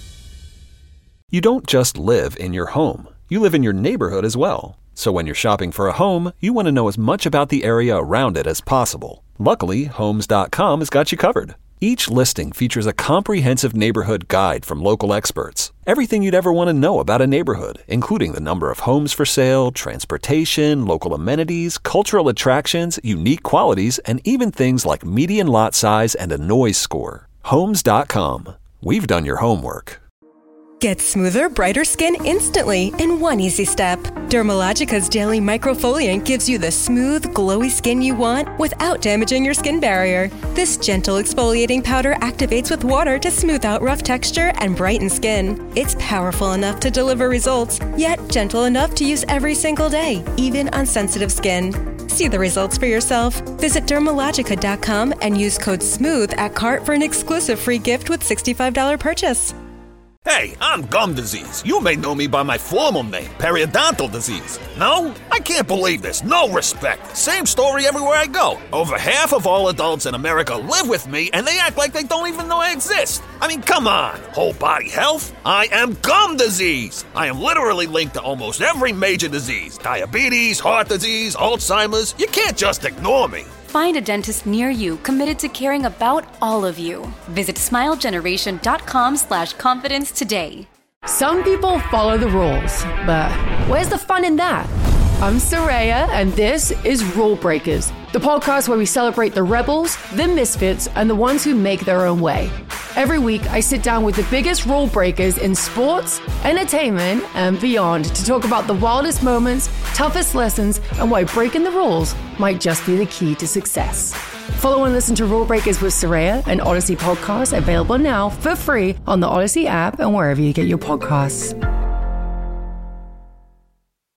Speaker 3: You don't just live in your home. You live in your neighborhood as well. So when you're shopping for a home, you want to know as much about the area around it as possible. Luckily, Homes dot com has got you covered. Each listing features a comprehensive neighborhood guide from local experts. Everything you'd ever want to know about a neighborhood, including the number of homes for sale, transportation, local amenities, cultural attractions, unique qualities, and even things like median lot size and a noise score. Homes dot com. We've done your homework.
Speaker 10: Get smoother, brighter skin instantly in one easy step. Dermalogica's daily microfoliant gives you the smooth, glowy skin you want without damaging your skin barrier. This gentle exfoliating powder activates with water to smooth out rough texture and brighten skin. It's powerful enough to deliver results, yet gentle enough to use every single day, even on sensitive skin. See the results for yourself. Visit Dermalogica dot com and use code SMOOTH at cart for an exclusive free gift with sixty-five dollars purchase.
Speaker 11: Hey, I'm gum disease. You may know me by my formal name, periodontal disease. No? I can't believe this. No respect. Same story everywhere I go. Over half of all adults in America live with me, and they act like they don't even know I exist. I mean, come on. Whole body health? I am gum disease. I am literally linked to almost every major disease. Diabetes, heart disease, Alzheimer's. You can't just ignore me.
Speaker 12: Find a dentist near you committed to caring about all of you. Visit smilegeneration.com slash confidence today.
Speaker 13: Some people follow the rules, but where's the fun in that? I'm Soraya, and this is Rule Breakers, the podcast where we celebrate the rebels, the misfits, and the ones who make their own way. Every week, I sit down with the biggest rule breakers in sports, entertainment, and beyond to talk about the wildest moments, toughest lessons, and why breaking the rules might just be the key to success. Follow and listen to Rule Breakers with Soraya, an Odyssey podcast available now for free on the Odyssey app and wherever you get your podcasts.